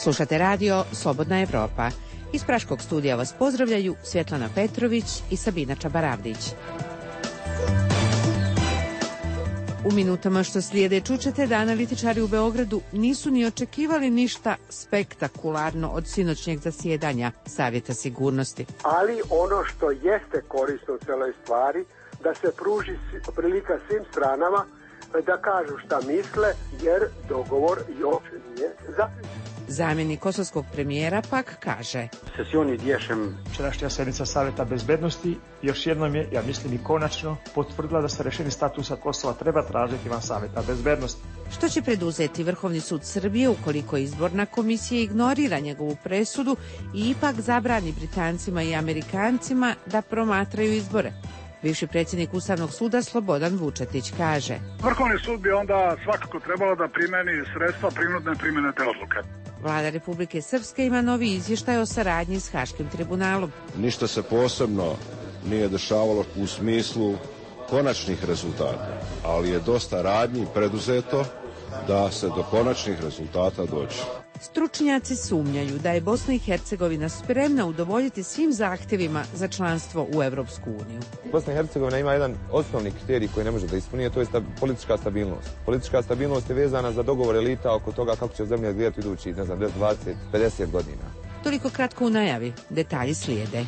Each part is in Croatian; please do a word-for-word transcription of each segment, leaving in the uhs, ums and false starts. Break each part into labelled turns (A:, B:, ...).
A: Slušate radio Slobodna Evropa. Iz Praškog studija vas pozdravljaju Svjetlana Petrović i Sabina Čabaravdić. U minutama što slijede čućete da analitičari u Beogradu nisu ni očekivali ništa spektakularno od sinoćnjeg zasjedanja Savjeta sigurnosti.
B: Ali ono što jeste korisno u celoj stvari, da se pruži prilika svim stranama da kažu šta misle, jer dogovor još nije zaključen.
A: Zamjenik kosovskog premijera pak kaže:
C: Sesioni dješem.
D: Včerašnja sjednica Savjeta bezbednosti još jednom je, ja mislim i konačno, potvrdila da se rješenje statusa Kosova treba tražiti van Savjeta bezbednosti.
A: Što će preduzeti Vrhovni sud Srbije ukoliko izborna komisija ignorira njegovu presudu i ipak zabrani Britancima i Amerikancima da promatraju izbore? Bivši predsjednik Ustavnog suda Slobodan Vučetić kaže:
E: Vrhovni sud bi onda svakako trebalo da primeni sredstva prinudne primjene te odluke.
A: Vlada Republike Srpske ima novi izvještaj o saradnji s Haškim tribunalom.
F: Ništa se posebno nije dešavalo u smislu konačnih rezultata, ali je dosta radnji preduzeto da se do konačnih rezultata dođe.
A: Stručnjaci sumnjaju da je Bosna i Hercegovina spremna udovoljiti svim zahtjevima za članstvo u Evropsku uniju.
G: Bosna i Hercegovina ima jedan osnovni kriterij koji ne može da ispuni, a to je sta, politička stabilnost. Politička stabilnost je vezana za dogovor elita oko toga kako će zemlja izgledati idući, ne znam, dvadeset, pedeset godina.
A: Toliko kratko u najavi, detalji slijede.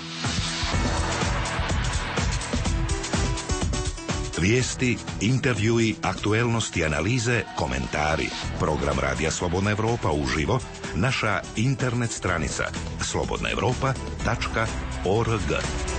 H: Vijesti, intervjui, aktuelnosti, analize, komentari. Program Radija Slobodna Evropa uživo, naša internet stranica slobodna evropa tačka org.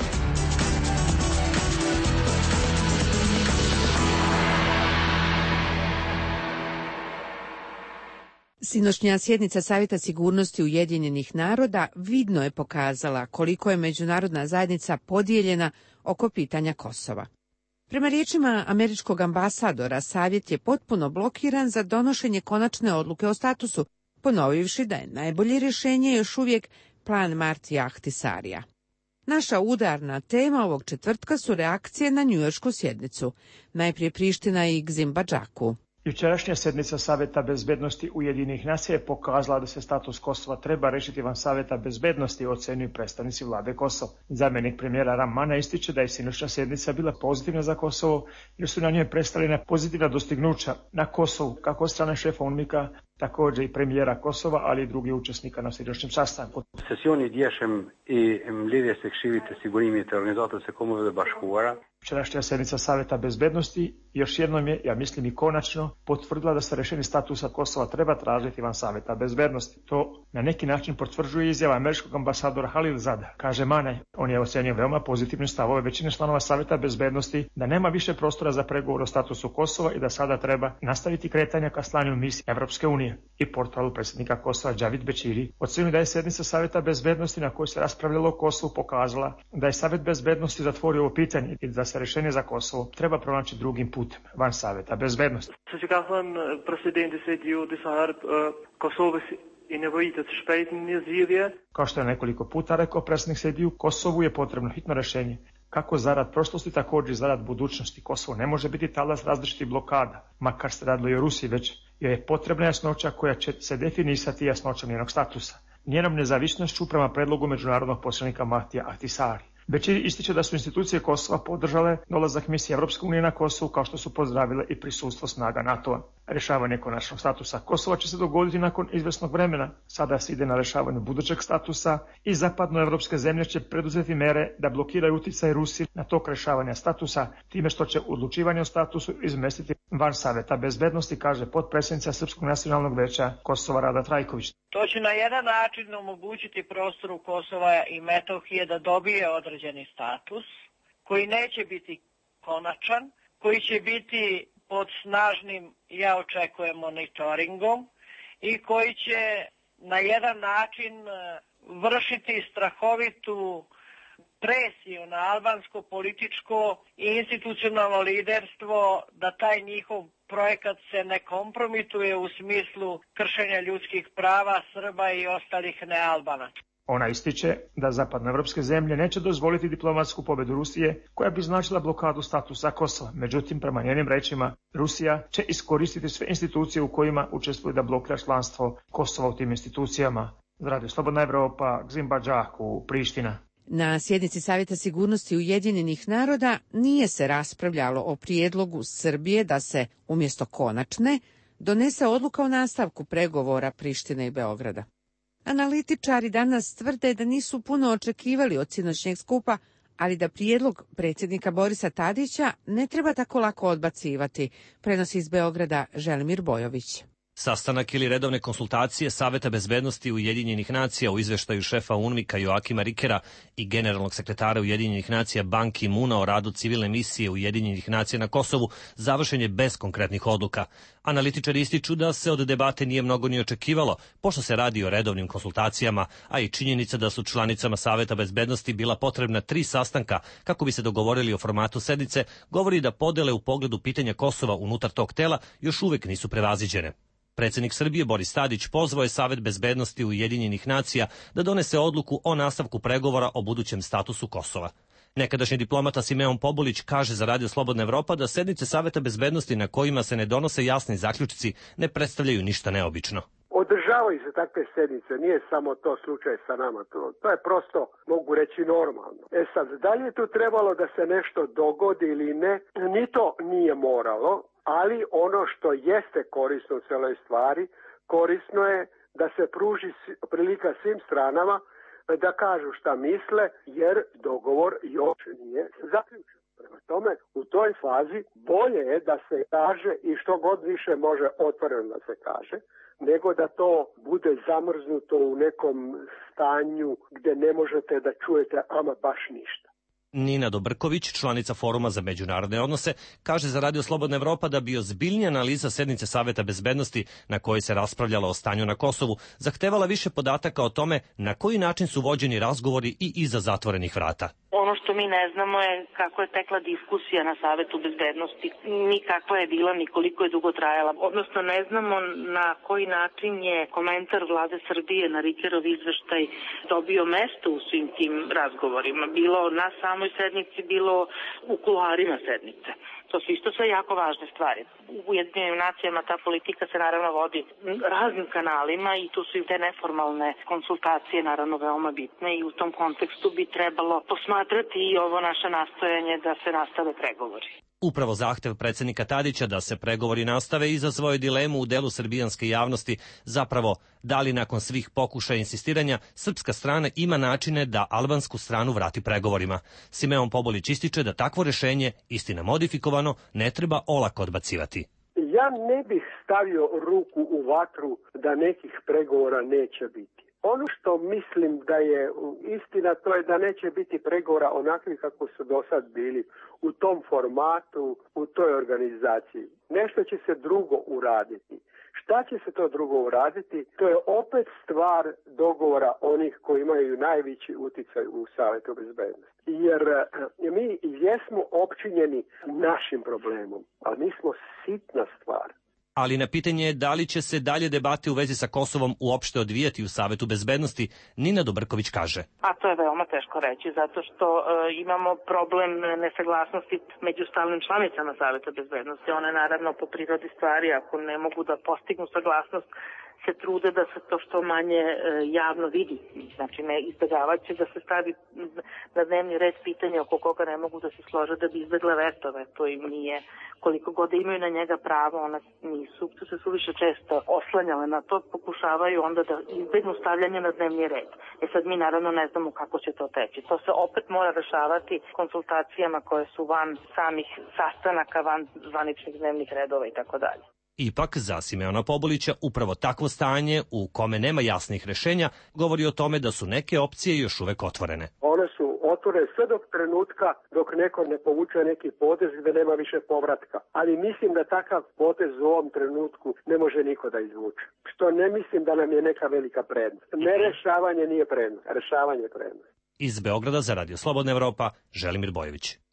A: Sinoćnja sjednica Savjeta sigurnosti Ujedinjenih naroda vidno je pokazala koliko je međunarodna zajednica podijeljena oko pitanja Kosova. Prema riječima američkog ambasadora, savjet je potpuno blokiran za donošenje konačne odluke o statusu, ponovivši da je najbolje rješenje još uvijek plan Martija Ahtisarija. Naša udarna tema ovog četvrtka su reakcije na njujoršku sjednicu, najprije Priština i Gzimbadžaku.
D: Jučerašnja sjednica Savjeta bezbednosti Ujedinjenih nacija je pokazala da se status Kosova treba rešiti van Savjeta bezbednosti, ocenjuju predstavnici vlade Kosova. Zamjenik premijera Ramana ističe da je sinoćna sjednica bila pozitivna za Kosovo, jer su na njoj predstavljena pozitivna dostignuća na Kosovu, kako od strane šefa UNMIK-a, također i premijera Kosova, ali i drugih učesnika na sinoćnom sastanku.
C: Sesioni dješem i mbledhjes së Këshillit të Sigurimit të Organizatës së Kombeve të Bashkuara.
D: Včerašnja sjednica Savjeta bezbednosti još jednom je, ja mislim i konačno, potvrdila da se rješenje statusa Kosova treba tražiti van Savjeta bezbednosti. To na neki način potvrđuje izjava američkog ambasadora Halil Zada. Kaže Manaj, on je ocenio veoma pozitivne stavove većine članova Savjeta bezbednosti da nema više prostora za pregovor o statusu Kosova i da sada treba nastaviti kretanja ka slanju misije Evropske unije. I portalu predsjednika Kosova Džavid Bećiri ocenio da je sjednica Savjeta bezbednosti na kojoj se raspravljalo o Kosovu pokazala da je Savjet bezbednosti zatvorio ovo pitanje i da se rješenje za Kosovo treba pronaći drugim putem, van Savjeta bezbednosti.
I: Siç ka thënë presidenti Sejdiu disa herë, Kosovës i nevojitet shpejt një zgjidhje.
D: Kao što je nekoliko puta rekao predsjednik Sejdiu, Kosovu je potrebno hitno rješenje. Kako zarad prošlosti, također i zarad budućnosti. Kosovo ne može biti talas različitih blokada, makar se radilo i o Rusiji, već joj je potrebna jasnoća koja će se definisati jasnoćom njenog statusa. Njenom nezavisnošću prema predlogu međunarodnog posrednika Martija Ahtisari. Bećiri ističe da su institucije Kosova podržale dolazak misije Evropske unije na Kosovu, kao što su pozdravile i prisustvo snaga NATO-a. Rješavanje konačnog statusa Kosova će se dogoditi nakon izvjesnog vremena. Sada se ide na rješavanje budućeg statusa i zapadnoevropske zemlje će preduzeti mere da blokiraju utjecaj Rusije na tok rješavanja statusa, time što će odlučivanje o statusu izmestiti van Savjeta bezbednosti, kaže potpredsjednica Srpskog nacionalnog veća Kosova Rada Trajković.
J: To će na jedan način omogućiti prostoru Kosova i Metohije da dobije određeni status koji neće biti konačan, koji će biti pod snažnim, ja očekujem, monitoringom i koji će na jedan način vršiti strahovitu presiju na albansko političko i institucionalno liderstvo da taj njihov projekat se ne kompromituje u smislu kršenja ljudskih prava Srba i ostalih nealbanaca.
D: Ona ističe da zapadnoevropske zemlje neće dozvoliti diplomatsku pobedu Rusije koja bi značila blokadu statusa Kosova. Međutim, prema njenim rečima, Rusija će iskoristiti sve institucije u kojima učestvuje da blokira članstvo Kosova u tim institucijama. Za Radio Slobodna Evropa, Gzimba Džaku, Priština.
A: Na sjednici Savjeta sigurnosti Ujedinjenih naroda nije se raspravljalo o prijedlogu Srbije da se, umjesto konačne, donese odluka o nastavku pregovora Prištine i Beograda. Analitičari danas tvrde da nisu puno očekivali od sinoćnjeg skupa, ali da prijedlog predsjednika Borisa Tadića ne treba tako lako odbacivati, prenosi iz Beograda Želimir Bojović.
K: Sastanak ili redovne konsultacije Saveta bezbednosti Ujedinjenih nacija u izveštaju šefa UNMIK-a Joakima Rikera i generalnog sekretara Ujedinjenih nacija Ban Ki-muna o radu civilne misije Ujedinjenih nacija na Kosovu završen je bez konkretnih odluka. Analitičari ističu da se od debate nije mnogo ni očekivalo, pošto se radi o redovnim konsultacijama, a i činjenica da su članicama Saveta bezbednosti bila potrebna tri sastanka kako bi se dogovorili o formatu sednice, govori da podele u pogledu pitanja Kosova unutar tog tela još uvek nisu prevaziđene. Predsjednik Srbije Boris Tadić pozvao je Savet bezbednosti Ujedinjenih nacija da donese odluku o nastavku pregovora o budućem statusu Kosova. Nekadašnji diplomata Simeon Pobulić kaže za Radio Slobodna Evropa da sednice Saveta bezbednosti na kojima se ne donose jasni zaključci ne predstavljaju ništa neobično.
B: Održavaju se takve sednice, nije samo to slučaj sa nama, to, to je prosto, mogu reći, normalno. E sad, da li je tu trebalo da se nešto dogodi ili ne, ni to nije moralo, ali ono što jeste korisno u celoj stvari, korisno je da se pruži prilika svim stranama da kažu šta misle, jer dogovor još nije zaključen. Prema tome, u toj fazi bolje je da se kaže i što god više može otvoreno da se kaže, nego da to bude zamrznuto u nekom stanju gdje ne možete da čujete ama baš ništa.
K: Nina Dobrković, članica Foruma za međunarodne odnose, kaže za Radio Slobodna Evropa da bi ozbiljnija analiza sednice Saveta bezbednosti na kojoj se raspravljalo o stanju na Kosovu zahtevala više podataka o tome na koji način su vođeni razgovori i iza zatvorenih vrata.
L: Ono što mi ne znamo je kako je tekla diskusija na Savetu bezbednosti, ni kakva je bila, ni koliko je dugo trajala. Odnosno ne znamo na koji način je komentar vlade Srbije na Rikerov izveštaj dobio mesto u svim tim razgovorima. Bilo na samoj sednici, bilo u kuloarima sednice. To su isto sve jako važne stvari. U Ujedinjenim nacijama ta politika se naravno vodi raznim kanalima i tu su i te neformalne konsultacije naravno veoma bitne i u tom kontekstu bi trebalo posmatrati i ovo naše nastojanje da se nastave pregovori.
K: Upravo zahtev predsjednika Tadića da se pregovori nastave izazvao je dilemu u delu srbijanske javnosti, zapravo da li nakon svih pokušaja insistiranja srpska strana ima načine da albansku stranu vrati pregovorima. Simeon Pobulić ističe da takvo rješenje, istina modifikovano, ne treba olako odbacivati.
B: Ja ne bih stavio ruku u vatru da nekih pregovora neće biti. Ono što mislim da je istina, to je da neće biti pregovora onakvi kako su do sad bili u tom formatu, u toj organizaciji. Nešto će se drugo uraditi. Šta će se to drugo uraditi? To je opet stvar dogovora onih koji imaju najveći utjecaj u Savetu bezbednosti. Jer mi jesmo opčinjeni našim problemom, ali mi smo sitna stvar.
K: Ali na pitanje je da li će se dalje debate u vezi sa Kosovom uopšte odvijati u Savetu bezbednosti, Nina Dobrković kaže.
L: A to je veoma teško reći, zato što e, imamo problem nesaglasnosti među stalnim članicama Saveta bezbednosti. One naravno po prirodi stvari, ako ne mogu da postignu saglasnost, se trude da se to što manje e, javno vidi. Znači ne izbjegavaće će da se stavi na dnevni red pitanje oko koga ne mogu da se slože da bi izbjegle vetove. To im nije, koliko god imaju na njega pravo, ona nisu, to se suviše često oslanjale na to, pokušavaju onda da izbjegnu stavljanje na dnevni red. E sad mi naravno ne znamo kako će to teći. To se opet mora rešavati konsultacijama koje su van samih sastanaka, van zvaničnih dnevnih redova i tako dalje.
K: Ipak, za Simeona Pobulića, upravo takvo stanje u kome nema jasnih rješenja govori o tome da su neke opcije još uvek otvorene.
B: One su otvorene sve dok trenutka dok neko ne povuče neki potez gde nema više povratka. Ali mislim da takav potez u ovom trenutku ne može niko da izvuče. Što ne mislim da nam je neka velika prednost. Ne rešavanje nije prednost, rešavanje je prednost.
K: Iz Beograda za Radio Slobodna Evropa, Želimir Bojović.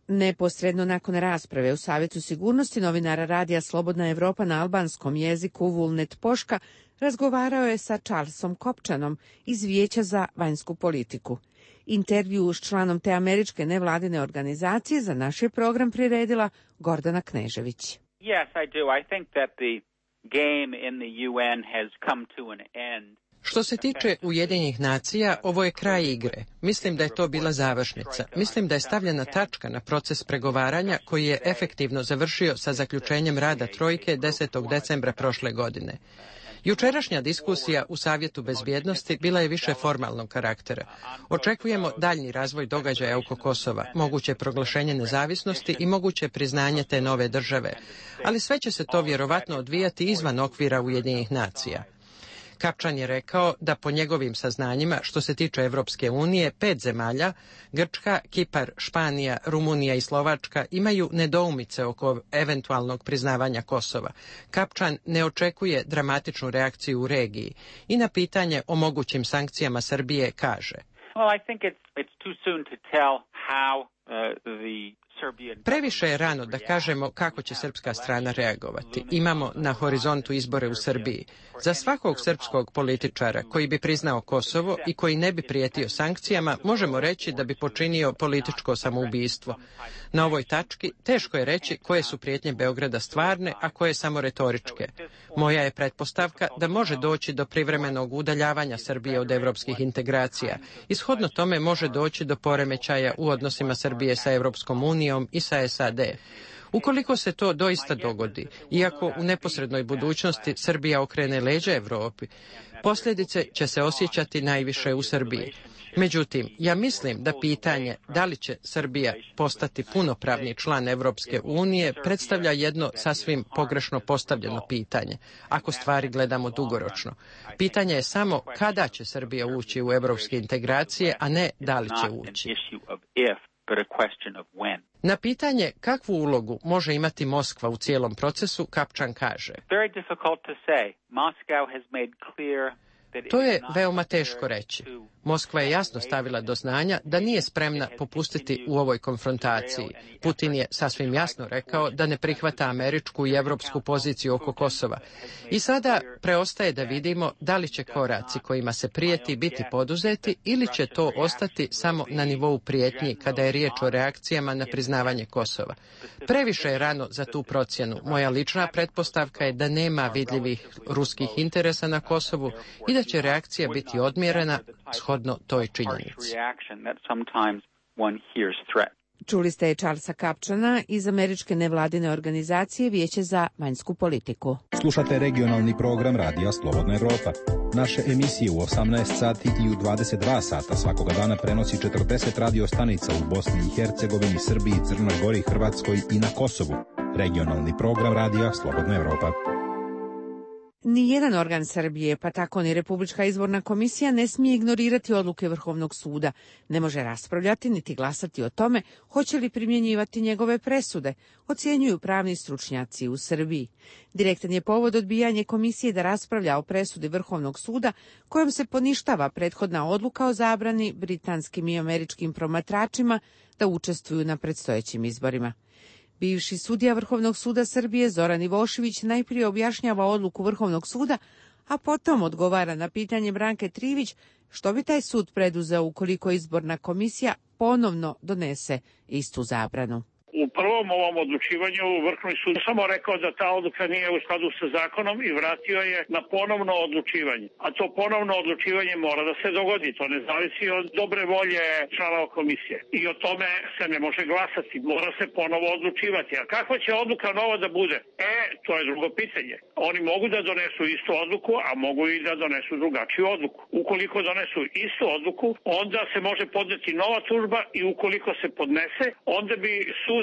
A: Neposredno nakon rasprave u Savjetu sigurnosti novinara radija Slobodna Evropa na albanskom jeziku Vulnet Poška razgovarao je sa Charlesom Kopčanom iz Vijeća za vanjsku politiku. Intervju s članom te američke nevladine organizacije za naš je program priredila Gordana Knežević.
M: Yes, I do. I think that the game in the U N has come to an end.
N: Što se tiče Ujedinjenih nacija, ovo je kraj igre. Mislim da je to bila završnica. Mislim da je stavljena tačka na proces pregovaranja koji je efektivno završio sa zaključenjem rada Trojke desetog decembra prošle godine. Jučerašnja diskusija u Savjetu bezbjednosti bila je više formalnog karaktera. Očekujemo daljnji razvoj događaja oko Kosova, moguće proglašenje nezavisnosti i moguće priznanje te nove države, ali sve će se to vjerovatno odvijati izvan okvira Ujedinjenih nacija. Kapčan je rekao da po njegovim saznanjima, što se tiče Evropske unije, pet zemalja, Grčka, Kipar, Španija, Rumunija i Slovačka, imaju nedoumice oko eventualnog priznavanja Kosova. Kapčan ne očekuje dramatičnu reakciju u regiji i na pitanje o mogućim sankcijama Srbije kaže:
M: Well, I think it's, it's too soon to tell how uh, the
N: Previše je rano da kažemo kako će srpska strana reagovati. Imamo na horizontu izbore u Srbiji. Za svakog srpskog političara koji bi priznao Kosovo i koji ne bi prijetio sankcijama, možemo reći da bi počinio političko samoubistvo. Na ovoj tački teško je reći koje su prijetnje Beograda stvarne, a koje samo retoričke. Moja je pretpostavka da može doći do privremenog udaljavanja Srbije od evropskih integracija. Ishodno tome može doći do poremećaja u odnosima Srbije sa Evropskom unijom i sa S A D. Ukoliko se to doista dogodi, iako u neposrednoj budućnosti Srbija okrene leđa Evropi, posljedice će se osjećati najviše u Srbiji. Međutim, ja mislim da pitanje da li će Srbija postati punopravni član Evropske unije predstavlja jedno sasvim pogrešno postavljeno pitanje, ako stvari gledamo dugoročno. Pitanje je samo kada će Srbija ući u evropske integracije, a ne da li će ući. Na pitanje kakvu ulogu može imati Moskva u cijelom procesu, Kapčan kaže: To je veoma teško reći. Moskva je jasno stavila do znanja da nije spremna popustiti u ovoj konfrontaciji. Putin je sasvim jasno rekao da ne prihvata američku i evropsku poziciju oko Kosova. I sada preostaje da vidimo da li će koraci kojima se prijeti biti poduzeti ili će to ostati samo na nivou prijetnji kada je riječ o reakcijama na priznavanje Kosova. Previše je rano za tu procjenu. Moja lična pretpostavka je da nema vidljivih ruskih interesa na Kosovu i da će reakcija biti odmjerena shodno toj činjenici.
A: Čuli ste Charlesa Kapčana iz američke nevladine organizacije Vijeće za vanjsku politiku.
O: Slušate regionalni program Radija Slobodna Evropa. Naše emisije u osamnaest sati i u dvadeset dva sata svakoga dana prenosi četrdeset radio stanica u Bosni i Hercegovini, Srbiji, Crnoj Gori, Hrvatskoj i na Kosovu. Regionalni program Radija Slobodna Evropa.
A: Nijedan organ Srbije, pa tako ni Republička izborna komisija, ne smije ignorirati odluke Vrhovnog suda. Ne može raspravljati niti glasati o tome hoće li primjenjivati njegove presude, ocjenjuju pravni stručnjaci u Srbiji. Direktan je povod odbijanje komisije da raspravlja o presudi Vrhovnog suda kojom se poništava prethodna odluka o zabrani britanskim i američkim promatračima da učestvuju na predstojećim izborima. Bivši sudija Vrhovnog suda Srbije Zoran Ivošević najprije objašnjava odluku Vrhovnog suda, a potom odgovara na pitanje Branke Trivić što bi taj sud preduzeo ukoliko izborna komisija ponovno donese istu zabranu.
P: U prvom ovom odlučivanju Vrhovni sud samo rekao da ta odluka nije u skladu sa zakonom i vratio je na ponovno odlučivanje. A to ponovno odlučivanje mora da se dogodi. To ne zavisi od dobre volje članova komisije. I o tome se ne može glasati. Mora se ponovo odlučivati. A kakva će odluka nova da bude? E, to je drugo pitanje. Oni mogu da donesu istu odluku, a mogu i da donesu drugačiju odluku. Ukoliko donesu istu odluku, onda se može podneti nova tužba i ukoliko se podnese, onda bi sud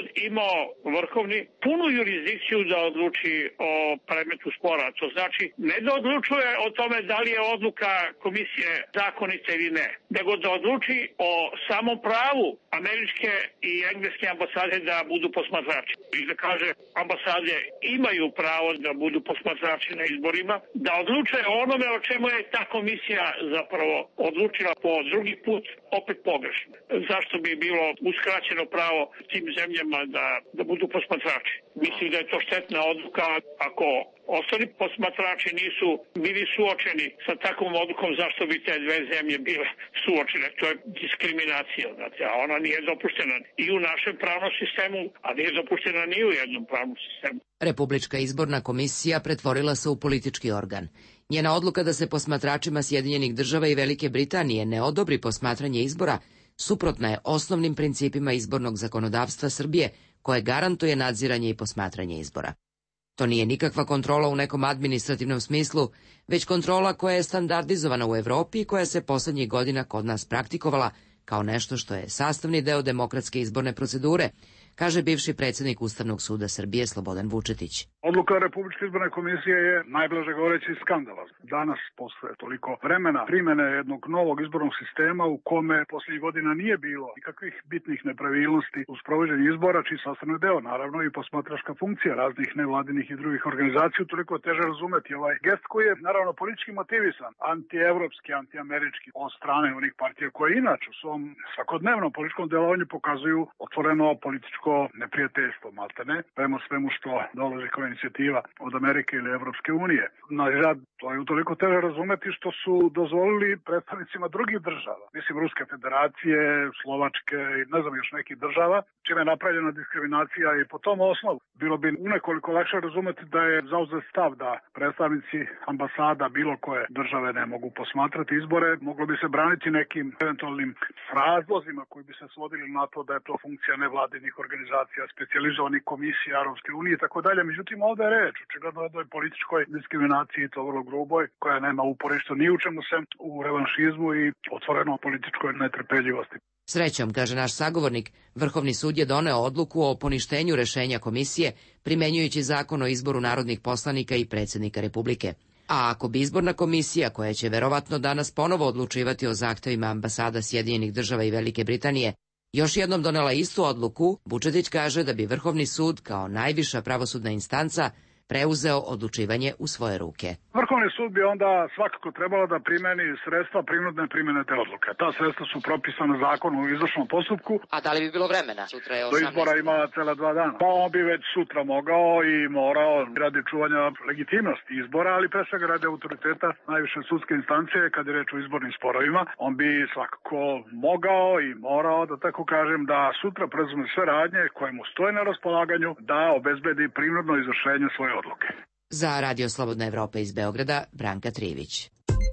P: sud imao vrhovni punu jurisdikciju da odluči o predmetu spora. To znači ne da odlučuje o tome da li je odluka komisije zakonita ili ne, nego da odluči o samom pravu američke i engleske ambasade da budu posmatrači. I da kaže ambasade imaju pravo da budu posmatrači na izborima, da odlučuje o onome o čemu je ta komisija zapravo odlučila po drugi put, opet pogrešno. Zašto bi bilo uskraćeno pravo tim zemljama da, da budu posmatrači? Mislim da je to štetna odluka. Ako ostali posmatrači nisu bili suočeni sa takvom odlukom, zašto bi te dve zemlje bile suočene? To je diskriminacija, znate, a ona nije dopuštena i u našem pravnom sistemu, a nije dopuštena ni u jednom pravnom sistemu.
Q: Republička izborna komisija pretvorila se u politički organ. Njena odluka da se posmatračima Sjedinjenih država i Velike Britanije ne odobri posmatranje izbora suprotna je osnovnim principima izbornog zakonodavstva Srbije, koje garantuje nadziranje i posmatranje izbora. To nije nikakva kontrola u nekom administrativnom smislu, već kontrola koja je standardizovana u Evropi i koja se poslednjih godina kod nas praktikovala kao nešto što je sastavni deo demokratske izborne procedure, kaže bivši predsjednik Ustavnog suda Srbije Slobodan Vučetić.
E: Odluka Republičke izborne komisije je najblaže govoreći skandalozna. Danas, posle toliko vremena primene jednog novog izbornog sistema u kome posljednjih godina nije bilo nikakvih bitnih nepravilnosti u sprovođenju izbora, čiji sastavni deo, naravno i posmatračka funkcija raznih nevladinih i drugih organizacija, toliko teže razumeti ovaj gest koji je naravno politički motivisan, antievropski, antiamerički od strane onih partija koje inače u svom svakodnevnom političkom delovanju pokazuju otvoreno političko neprijateljstvo, maltene, prema svemu što dolazi kao inicijativa od Amerike ili Evropske unije. Nažal, to je utoliko teže razumeti što su dozvolili predstavnicima drugih država, mislim Ruske federacije, Slovačke i ne znam još nekih država, čime je napravljena diskriminacija i po tom osnovu bilo bi unekoliko lakše razumeti da je zauzet stav da predstavnici ambasada bilo koje države ne mogu posmatrati izbore, moglo bi se braniti nekim eventualnim razlozima koji bi se svodili na to da je to funkcija nevladinih organizacija, specijalizovanih komisija Europske unije i tako dalje. Međutim, ovdje je reč očigledno o jednoj političkoj diskriminaciji, to vrlo gruboj, koja nema uporišta ni u čemu sem u revanšizmu i otvoreno političkoj netrpeljivosti.
Q: Srećom, kaže naš sagovornik, Vrhovni sud je doneo odluku o poništenju rešenja komisije, primenjujući zakon o izboru narodnih poslanika i predsjednika Republike. A ako bi izborna komisija, koja će verovatno danas ponovo odlučivati o zahtevima ambasada Sjedinjenih država i Velike Britanije, još jednom donela istu odluku, Vučetić kaže da bi Vrhovni sud kao najviša pravosudna instanca preuzeo odlučivanje u svoje ruke.
E: Vrhovni sud bi onda svakako trebalo da primeni sredstva prinudne primjene te odluke. Ta sredstva su propisana zakonom o izvršnom postupku.
Q: A da li bi bilo vremena? Sutra je
E: osamnaesti. Do izbora ima cela dva dana. Pa on bi već sutra mogao i morao radi čuvanja legitimnosti izbora, ali pre svega radi autoriteta najviše sudske instancije kad je reč o izbornim sporovima. On bi svakako mogao i morao, da tako kažem, da sutra preuzme sve radnje koje mu stoje na raspolaganju da obezbedi prinudno izvršenje svoje odluke.
Q: Za Radio Slobodna Evropa iz Beograda, Branka Trivić.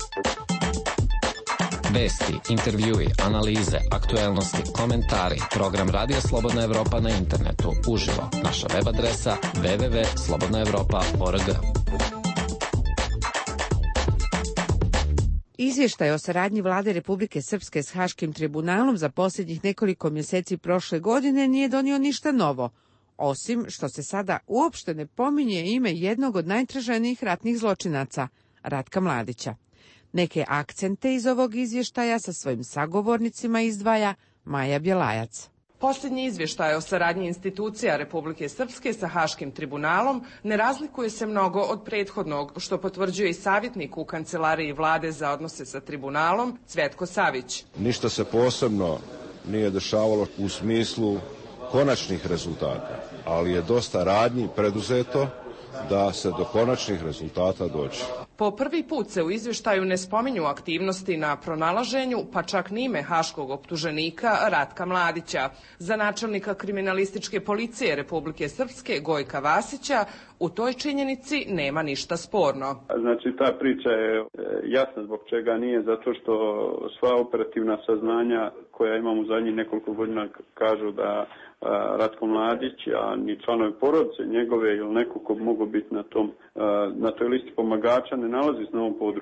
R: Vesti, intervjui, analize, aktuelnosti, komentari. Program Radio Slobodna Evropa na internetu, uživo. Naša web adresa w w w tačka slobodna evropa tačka org.
A: Izvještaj o saradnji vlade Republike Srpske s Haškim tribunalom za posljednjih nekoliko mjeseci prošle godine nije donio ništa novo, osim što se sada uopšte ne pominje ime jednog od najtraženijih ratnih zločinaca, Ratka Mladića. Neke akcente iz ovog izvještaja sa svojim sagovornicima izdvaja Maja Bjelajac.
S: Posljednji izvještaj o saradnji institucija Republike Srpske sa Haškim tribunalom ne razlikuje se mnogo od prethodnog, što potvrđuje i savjetnik u kancelariji vlade za odnose sa tribunalom, Cvetko Savić.
F: Ništa se posebno nije dešavalo u smislu konačnih rezultata, ali je dosta radnji preduzeto da se do konačnih rezultata dođe.
S: Po prvi put se u izvještaju ne spominju aktivnosti na pronalaženju, pa čak ni ime haškog optuženika Ratka Mladića. Za načelnika kriminalističke policije Republike Srpske Gojka Vasića u toj činjenici nema ništa sporno.
T: Znači ta priča je jasna zbog čega nije, zato što sva operativna saznanja koja imamo u zadnjih nekoliko godina kažu da Ratko Mladić, a ni članovi porodice njegove ili neko ko mogu biti na tom na toj listi pomagača ne nalazi se na ovom području.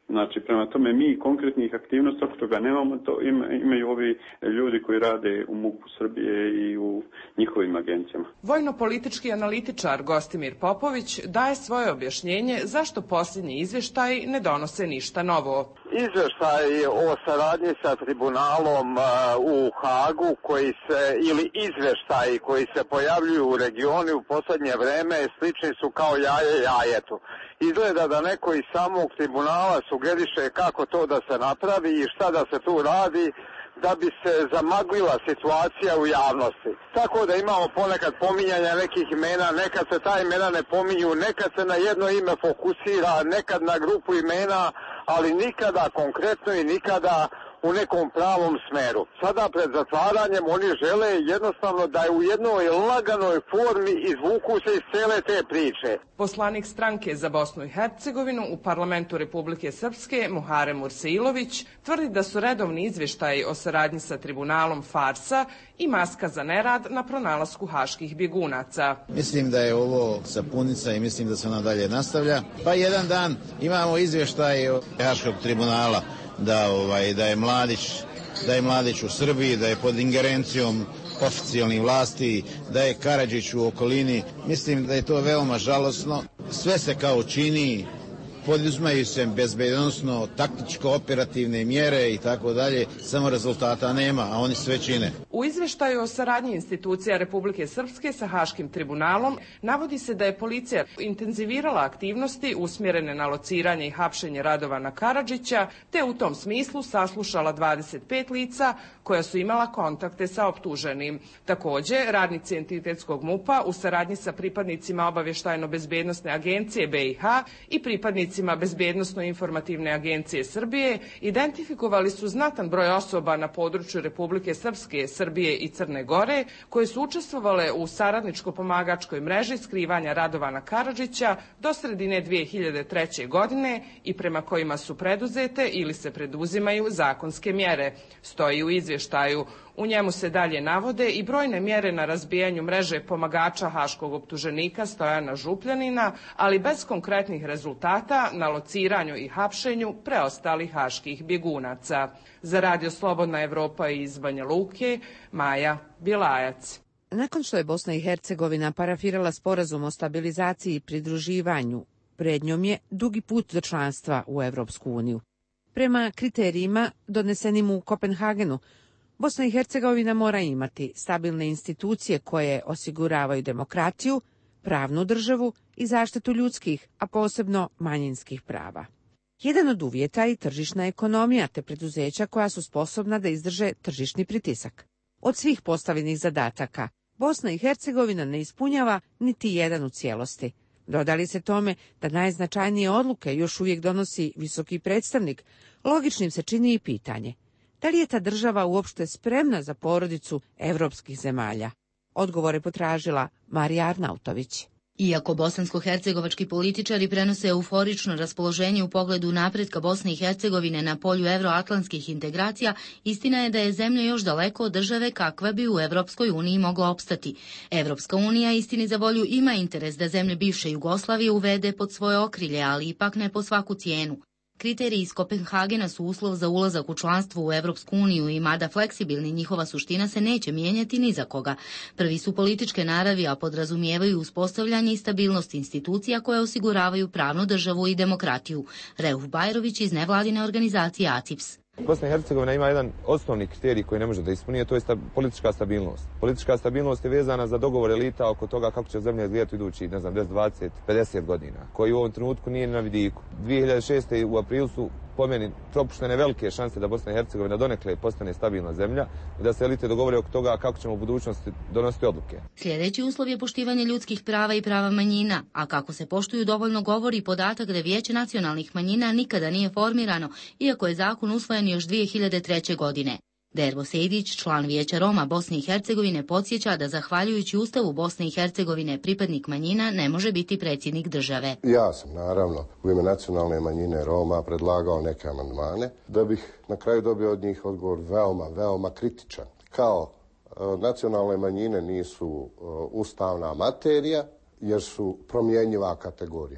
T: Znači, prema tome mi konkretnih aktivnosti oko toga nemamo, to ima, imaju ovi ljudi koji rade u MUP-u Srbije i u njihovim agencijama.
S: Vojno-politički analitičar Gostimir Popović daje svoje objašnjenje zašto posljednji izvještaji ne donose ništa novo.
U: Izvještaj o saradnji sa tribunalom u Hagu koji se, ili izvještaji koji se pojavljuju u regionu u posljednje vreme slični su kao jaje jajetu. Izgleda da neko iz samog tribunala sugeriše kako to da se napravi i šta da se tu radi da bi se zamaglila situacija u javnosti. Tako da imamo ponekad pominjanja nekih imena, nekad se ta imena ne pominju, nekad se na jedno ime fokusira, nekad na grupu imena, ali nikada konkretno i nikada u nekom pravom smeru. Sada pred zatvaranjem oni žele jednostavno da je u jednoj laganoj formi izvuku se iz cele te priče.
S: Poslanik stranke za Bosnu i Hercegovinu u parlamentu Republike Srpske, Muharem Mursailović, tvrdi da su redovni izvještaji o saradnji sa tribunalom farsa i maska za nerad na pronalasku haških bjegunaca.
V: Mislim da je ovo sapunica i mislim da se ona dalje nastavlja. Pa jedan dan imamo izvještaj o haškog tribunala da ovaj da je Mladić da je Mladić u Srbiji, da je pod ingerencijom oficijalnih vlasti, da je Karadžić u okolini. Mislim da je to veoma žalosno. Sve se kao čini, poduzimaju se bezbednosno, taktičko-operativne mjere i tako dalje, samo rezultata nema, a oni sve čine.
S: U izvještaju o saradnji institucija Republike Srpske sa Haškim tribunalom navodi se da je policija intenzivirala aktivnosti usmjerene na lociranje i hapšenje Radovana Karadžića, te u tom smislu saslušala dvadeset pet lica koja su imala kontakte sa optuženim. Također, radnici entitetskog MUP-a u saradnji sa pripadnicima obavještajno-bezbednosne agencije B i H i pripadnicima Bezbednosno-informativne agencije Srbije identifikovali su znatan broj osoba na području Republike Srpske, Srbije i Crne Gore koje su učestvovale u saradničko-pomagačkoj mreži skrivanja Radovana Karadžića do sredine dvije hiljade treće. godine i prema kojima su preduzete ili se preduzimaju zakonske mjere, stoji u izvještaju. U njemu se dalje navode i brojne mjere na razbijanju mreže pomagača haškog optuženika Stojana Župljanina, ali bez konkretnih rezultata na lociranju i hapšenju preostalih haških bjegunaca. Za Radio Slobodna Evropa iz Banja Luke, Maja Bilajac.
A: Nakon što je Bosna i Hercegovina parafirala sporazum o stabilizaciji i pridruživanju, pred njom je dugi put do članstva u Evropsku uniju. Prema kriterijima donesenim u Kopenhagenu, Bosna i Hercegovina mora imati stabilne institucije koje osiguravaju demokratiju, pravnu državu i zaštitu ljudskih, a posebno manjinskih prava. Jedan od uvjeta je i tržišna ekonomija te preduzeća koja su sposobna da izdrže tržišni pritisak. Od svih postavljenih zadataka, Bosna i Hercegovina ne ispunjava niti jedan u cijelosti. Dodali se tome da najznačajnije odluke još uvijek donosi visoki predstavnik, logičnim se čini i pitanje: da li je ta država uopšte spremna za porodicu evropskih zemalja? Odgovor je potražila Marija Arnautović.
W: Iako bosansko-hercegovački političari prenose euforično raspoloženje u pogledu napretka Bosne i Hercegovine na polju evroatlantskih integracija, istina je da je zemlja još daleko od države kakva bi u Evropskoj uniji mogla opstati. Evropska unija, istini za volju, ima interes da zemlje bivše Jugoslavije uvede pod svoje okrilje, ali ipak ne po svaku cijenu. Kriteriji iz Kopenhagena su uslov za ulazak u članstvo u Evropsku uniju i mada fleksibilni, njihova suština se neće mijenjati ni za koga. Prvi su političke naravi, a podrazumijevaju uspostavljanje i stabilnost institucija koje osiguravaju pravnu državu i demokratiju. Reuf Bajrović iz nevladine organizacije A C I P S.
G: Bosna i Hercegovina ima jedan osnovni kriterij koji ne može da ispuni, a to je sta, politička stabilnost. Politička stabilnost je vezana za dogovor elita oko toga kako će zemlja izgledati idući, ne znam, deset, dvadeset, pedeset godina, koji u ovom trenutku nije na vidiku. dvije hiljade šeste. u aprilu su po meni propuštene velike šanse da Bosna i Hercegovina donekle postane stabilna zemlja i da se elite dogovore oko toga kako ćemo u budućnosti donositi odluke.
W: Sljedeći uslov je poštivanje ljudskih prava i prava manjina, a kako se poštuju dovoljno govori podatak da Vijeće nacionalnih manjina nikada nije formirano, iako je zakon usvojen još dvije hiljade treće. godine. Dervo Sejdić, član Vijeća Roma Bosne i Hercegovine, podsjeća da zahvaljujući Ustavu Bosne i Hercegovine pripadnik manjina ne može biti predsjednik države.
X: Ja sam naravno u ime nacionalne manjine Roma predlagao neke amandmane da bih na kraju dobio od njih odgovor veoma, veoma kritičan. Kao nacionalne manjine nisu ustavna materija jer su promjenjiva kategorija.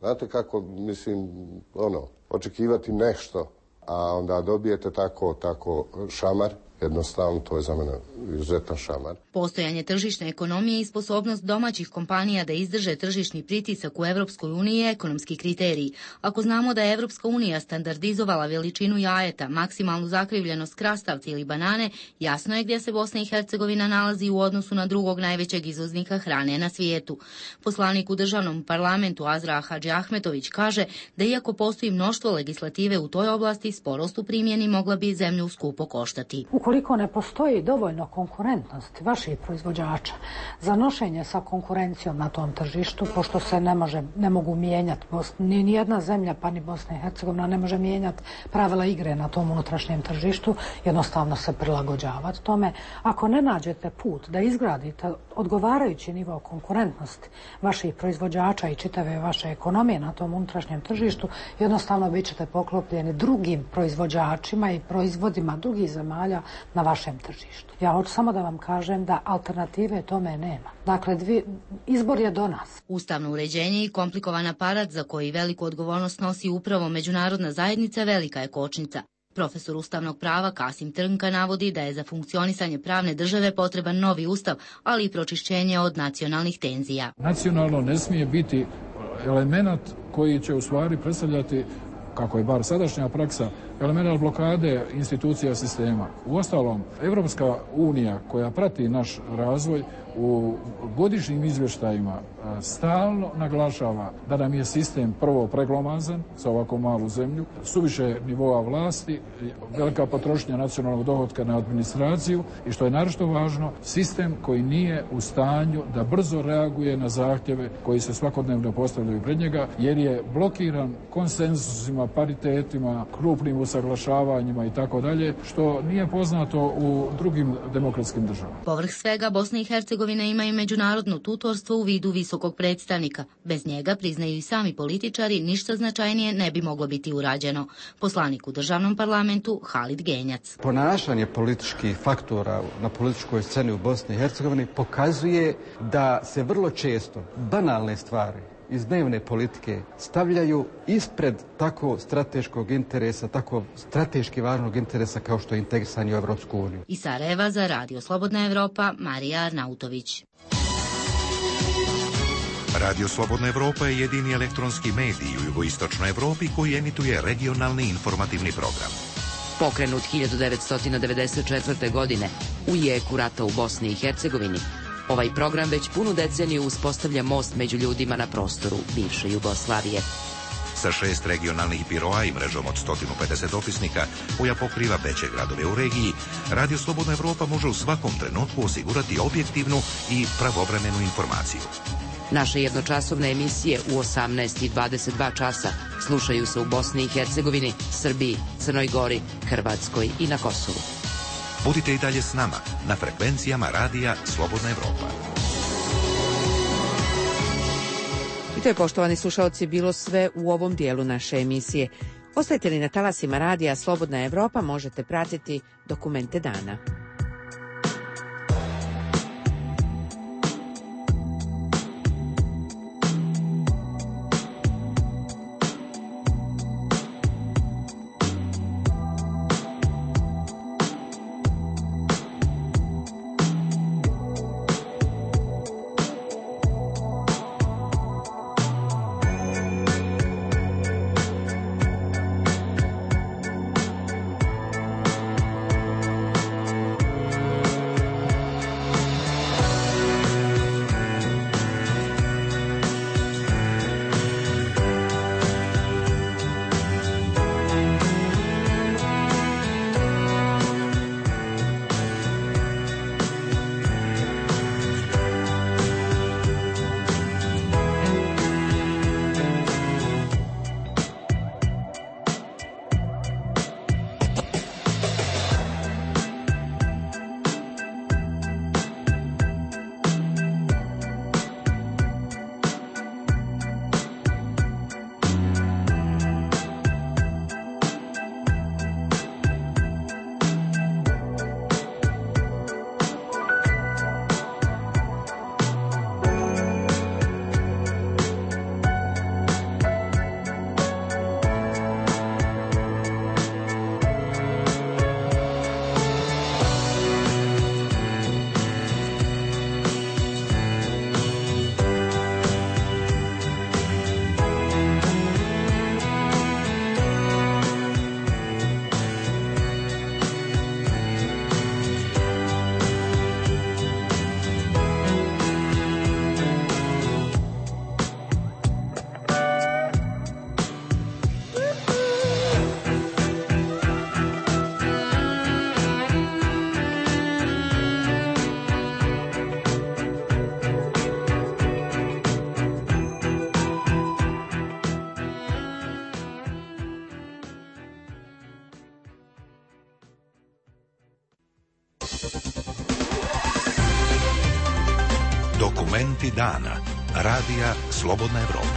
X: Znate kako, mislim, ono, očekivati nešto, a onda dobijete tako, tako šamar, jednostavno to je za mene izuzetan šamar.
W: Postojanje tržišne ekonomije i sposobnost domaćih kompanija da izdrže tržišni pritisak u Evropskoj uniji je ekonomski kriterij. Ako znamo da je Evropska unija standardizovala veličinu jajeta, maksimalnu zakrivljenost krastavca ili banane, jasno je gdje se Bosna i Hercegovina nalazi u odnosu na drugog najvećeg izvoznika hrane na svijetu. Poslanik u državnom parlamentu Azra Hadži Ahmetović kaže da iako postoji mnoštvo legislative u toj oblasti, sporost u primjeni mogla bi zemlju skupo koštati.
C: Ukoliko ne postoji dovoljno konkurentnosti vaših proizvođača za nošenje sa konkurencijom na tom tržištu, pošto se ne može, ne mogu mijenjati, ni nijedna zemlja, pa ni Bosna i Hercegovina ne može mijenjati pravila igre na tom unutrašnjem tržištu, jednostavno se prilagođavati tome. Ako ne nađete put da izgradite odgovarajući nivo konkurentnosti vaših proizvođača i čitave vaše ekonomije na tom unutrašnjem tržištu, jednostavno bit ćete poklopljeni drugim proizvođačima i proizvodima drugih zemalja na vašem tržištu. Ja hoću samo da vam kažem da alternative tome nema. Dakle, dvi, izbor je do nas.
W: Ustavno uređenje i komplikovan aparat za koji veliku odgovornost nosi upravo međunarodna zajednica velika je kočnica. Profesor ustavnog prava Kasim Trnka navodi da je za funkcionisanje pravne države potreban novi ustav, ali i pročišćenje od nacionalnih tenzija.
H: Nacionalno ne smije biti element koji će u stvari predstavljati, kako je bar sadašnja praksa, element blokade institucija sistema. Uostalom, Evropska unija koja prati naš razvoj u godišnjim izvještajima stalno naglašava da nam je sistem prvo preglomazan za ovako malu zemlju, suviše nivoa vlasti, velika potrošnja nacionalnog dohotka na administraciju i što je naročito važno, sistem koji nije u stanju da brzo reaguje na zahtjeve koji se svakodnevno postavljaju pred njega, jer je blokiran konsensusima, paritetima, krupnim usaglašavanjima i tako dalje, što nije poznato u drugim demokratskim državama.
W: Povrh svega, Bosna i Hercegovina ima i međunarodno tutorstvo u vidu visokog predstavnika. Bez njega, priznaju i sami političari, ništa značajnije ne bi moglo biti urađeno. Poslanik u državnom parlamentu Halid Genjac.
I: Ponašanje političkih faktora na političkoj sceni u Bosni i Hercegovini pokazuje da se vrlo često banalne stvari iz dnevne politike stavljaju ispred tako strateškog interesa, tako strateški važnog interesa kao što je integrisanje u Evropsku uniju.
W: Iz Sarajeva za Radio Slobodna Evropa, Marija Arnautović.
J: Radio Slobodna Evropa je jedini elektronski medij u jugoistočnoj Evropi koji emituje regionalni informativni program.
Q: Pokrenut hiljadu devetsto devedeset četvrte. godine u jeku rata u Bosni i Hercegovini, ovaj program već punu deceniju uspostavlja most među ljudima na prostoru bivše Jugoslavije.
J: Sa šest regionalnih biroa i mrežom od sto pedeset dopisnika koja pokriva veće gradove u regiji, Radio Slobodna Evropa može u svakom trenutku osigurati objektivnu i pravovremenu informaciju.
Q: Naše jednočasovne emisije u osamnaest i dvadeset dva časa slušaju se u Bosni i Hercegovini, Srbiji, Crnoj Gori, Hrvatskoj i na Kosovu.
J: Budite i dalje s nama na frekvencijama Radija Slobodna Evropa.
A: I to je, poštovani slušaoci, bilo sve u ovom dijelu naše emisije. Ostajte li na talasima Radija Slobodna Evropa, možete pratiti Dokumente dana.
J: Dokumenti dana. Radija Slobodna Evropa.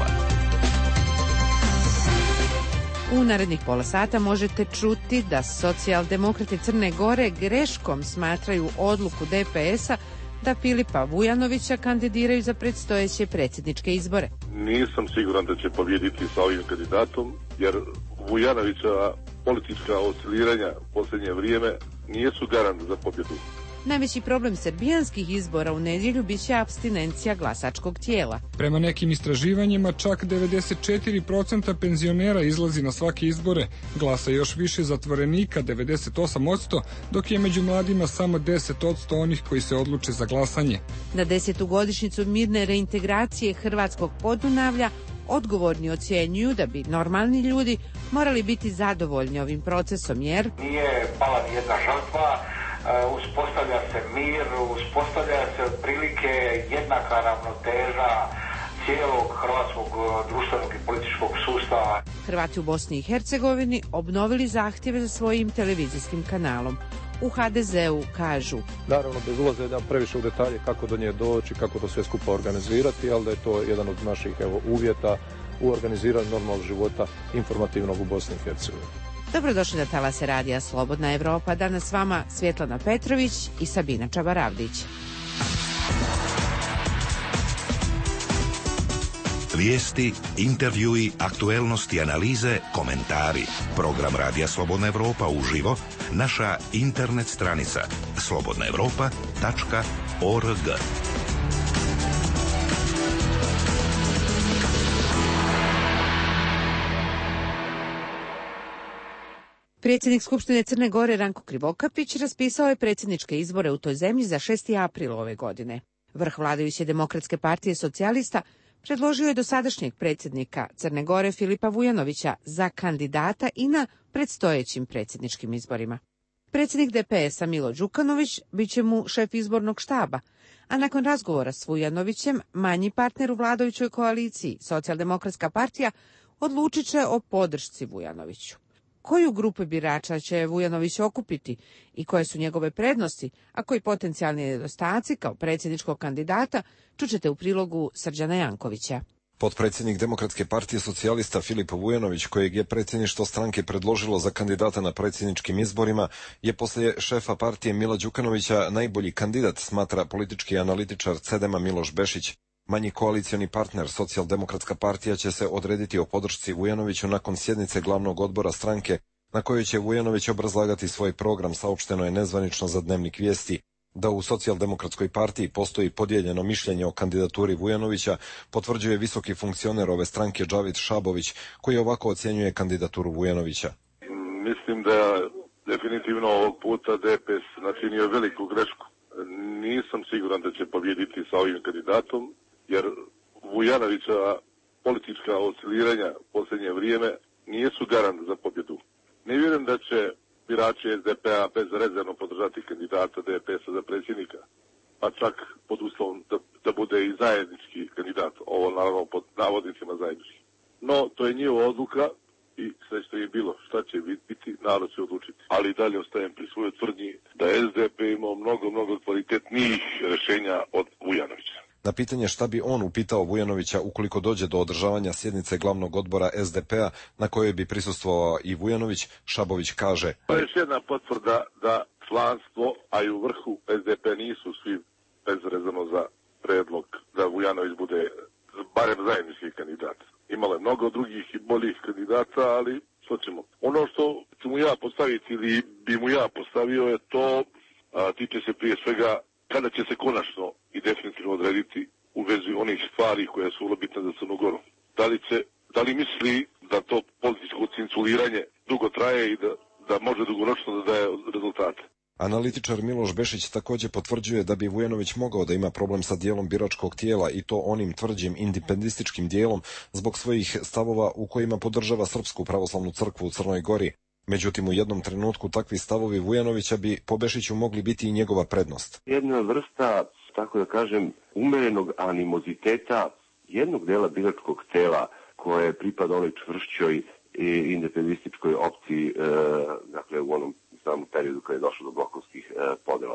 A: U narednih pola sata možete čuti da socijaldemokrati Crne Gore greškom smatraju odluku D P S-a da Filipa Vujanovića kandidiraju za predstojeće predsjedničke izbore.
B: Nisam siguran da će pobjediti sa ovim kandidatom, jer Vujanovića politička osciliranja u posljednje vrijeme nisu garant za pobjedu.
A: Najveći problem srbijanskih izbora u nedjelju biće apstinencija glasačkog tijela.
H: Prema nekim istraživanjima, čak devedeset četiri posto penzionera izlazi na svake izbore, glasa još više zatvorenika, devedeset osam posto, dok je među mladima samo deset posto onih koji se odluče za glasanje.
A: Na desetu godišnjicu mirne reintegracije Hrvatskog Podunavlja odgovorni ocjenjuju da bi normalni ljudi morali biti zadovoljni ovim procesom, jer
D: nije pala ni jedna žrtva, uspostavlja se mir, uspostavlja se otprilike jednaka ravnoteža cijelog hrvatskog društvenog i političkog sustava.
A: Hrvati u Bosni i Hercegovini obnovili zahtjeve za svojim televizijskim kanalom. U H D Z-u kažu:
K: naravno, bez ulaza da previše u detalje kako do nje doći, kako to sve skupa organizirati, ali da je to jedan od naših evo, uvjeta u organiziranju normalnog života informativnog u Bosni i Hercegovini.
A: Dobrodošli na talase radija Slobodna Evropa. Danas s vama Svjetlana Petrović i Sabina Čabaravdić.
J: Vijesti, intervjui, aktuelnosti, analize, komentari. Program Radija Slobodna Evropa uživo, naša internet stranica slobodna evropa tačka org.
A: Predsjednik Skupštine Crne Gore Ranko Krivokapić raspisao je predsjedničke izbore u toj zemlji za šesti april ove godine. Vrh vladajuće Demokratske partije socijalista predložio je dosadašnjeg predsjednika Crne Gore Filipa Vujanovića za kandidata i na predstojećim predsjedničkim izborima. Predsjednik D P S-a Milo Đukanović bit će mu šef izbornog štaba, a nakon razgovora s Vujanovićem manji partner u vladajućoj koaliciji, Socijaldemokratska partija, odlučit će o podršci Vujanoviću. Koju grupu birača će Vujanović okupiti i koje su njegove prednosti, a koji potencijalni nedostaci kao predsjedničkog kandidata, čućete u prilogu Srđana Jankovića.
L: Potpredsjednik Demokratske partije socijalista Filip Vujanović, kojeg je predsjedništvo stranke predložilo za kandidata na predsjedničkim izborima, je poslije šefa partije Mila Đukanovića najbolji kandidat, smatra politički analitičar Cedema Miloš Bešić. Manji koalicioni partner, Socijaldemokratska partija, će se odrediti o podršci Vujanoviću nakon sjednice glavnog odbora stranke, na kojoj će Vujanović obrazlagati svoj program. Saopšteno je nezvanično za Dnevnik vijesti. Da u Socijaldemokratskoj partiji postoji podijeljeno mišljenje o kandidaturi Vujanovića, potvrđuje visoki funkcioner ove stranke Džavid Šabović, koji ovako ocjenjuje kandidaturu Vujanovića.
B: Mislim da definitivno ovog puta D P S načinio veliku grešku. Nisam siguran da će pobjediti sa ovim kandidatom, jer Vujanovića politička osciliranja u posljednje vrijeme nisu garant za pobjedu. Ne vjerujem da će birači S D P-a bezrezervno podržati kandidata D P S-a za predsjednika, pa čak pod uslovom da, da bude i zajednički kandidat, ovo naravno pod navodnicima zajednički. No, to je njihova odluka i sve što je bilo, šta će biti, narod će odlučiti. Ali dalje ostajem pri svojoj tvrdnji da S D P imao mnogo, mnogo kvalitetnijih rješenja od Vujanovića.
L: Na pitanje šta bi on upitao Vujanovića ukoliko dođe do održavanja sjednice glavnog odbora S D P-a na kojoj bi prisustvovao i Vujanović, Šabović kaže:
B: to je još jedna potvrda da članstvo, a i u vrhu S D P nisu svi bezrezervno za predlog da Vujanović bude barem zajednički kandidat. Imalo je mnogo drugih i boljih kandidata, ali što ćemo. Ono što ću mu ja postaviti ili bi mu ja postavio je to, a, tiče se prije svega kada će se konačno i definitivno odrediti u vezi onih stvari koje su vrlo bitne za Crnu Goru. Da li, će, da li misli da to političko cinculiranje dugo traje i da, da može dugoročno da daje rezultate?
L: Analitičar Miloš Bešić također potvrđuje da bi Vujanović mogao da ima problem sa dijelom biračkog tijela i to onim tvrđim indipendističkim dijelom zbog svojih stavova u kojima podržava Srpsku pravoslavnu crkvu u Crnoj Gori. Međutim, u jednom trenutku takvi stavovi Vujanovića bi po Bešiću mogli biti i njegova prednost.
Y: Jedna vrsta, tako da kažem, umerenog animoziteta jednog dela biračkog tela koje pripada onoj čvršćoj i independističkoj opciji, e, dakle u onom samom periodu kada je došlo do blokovskih e, podela. Da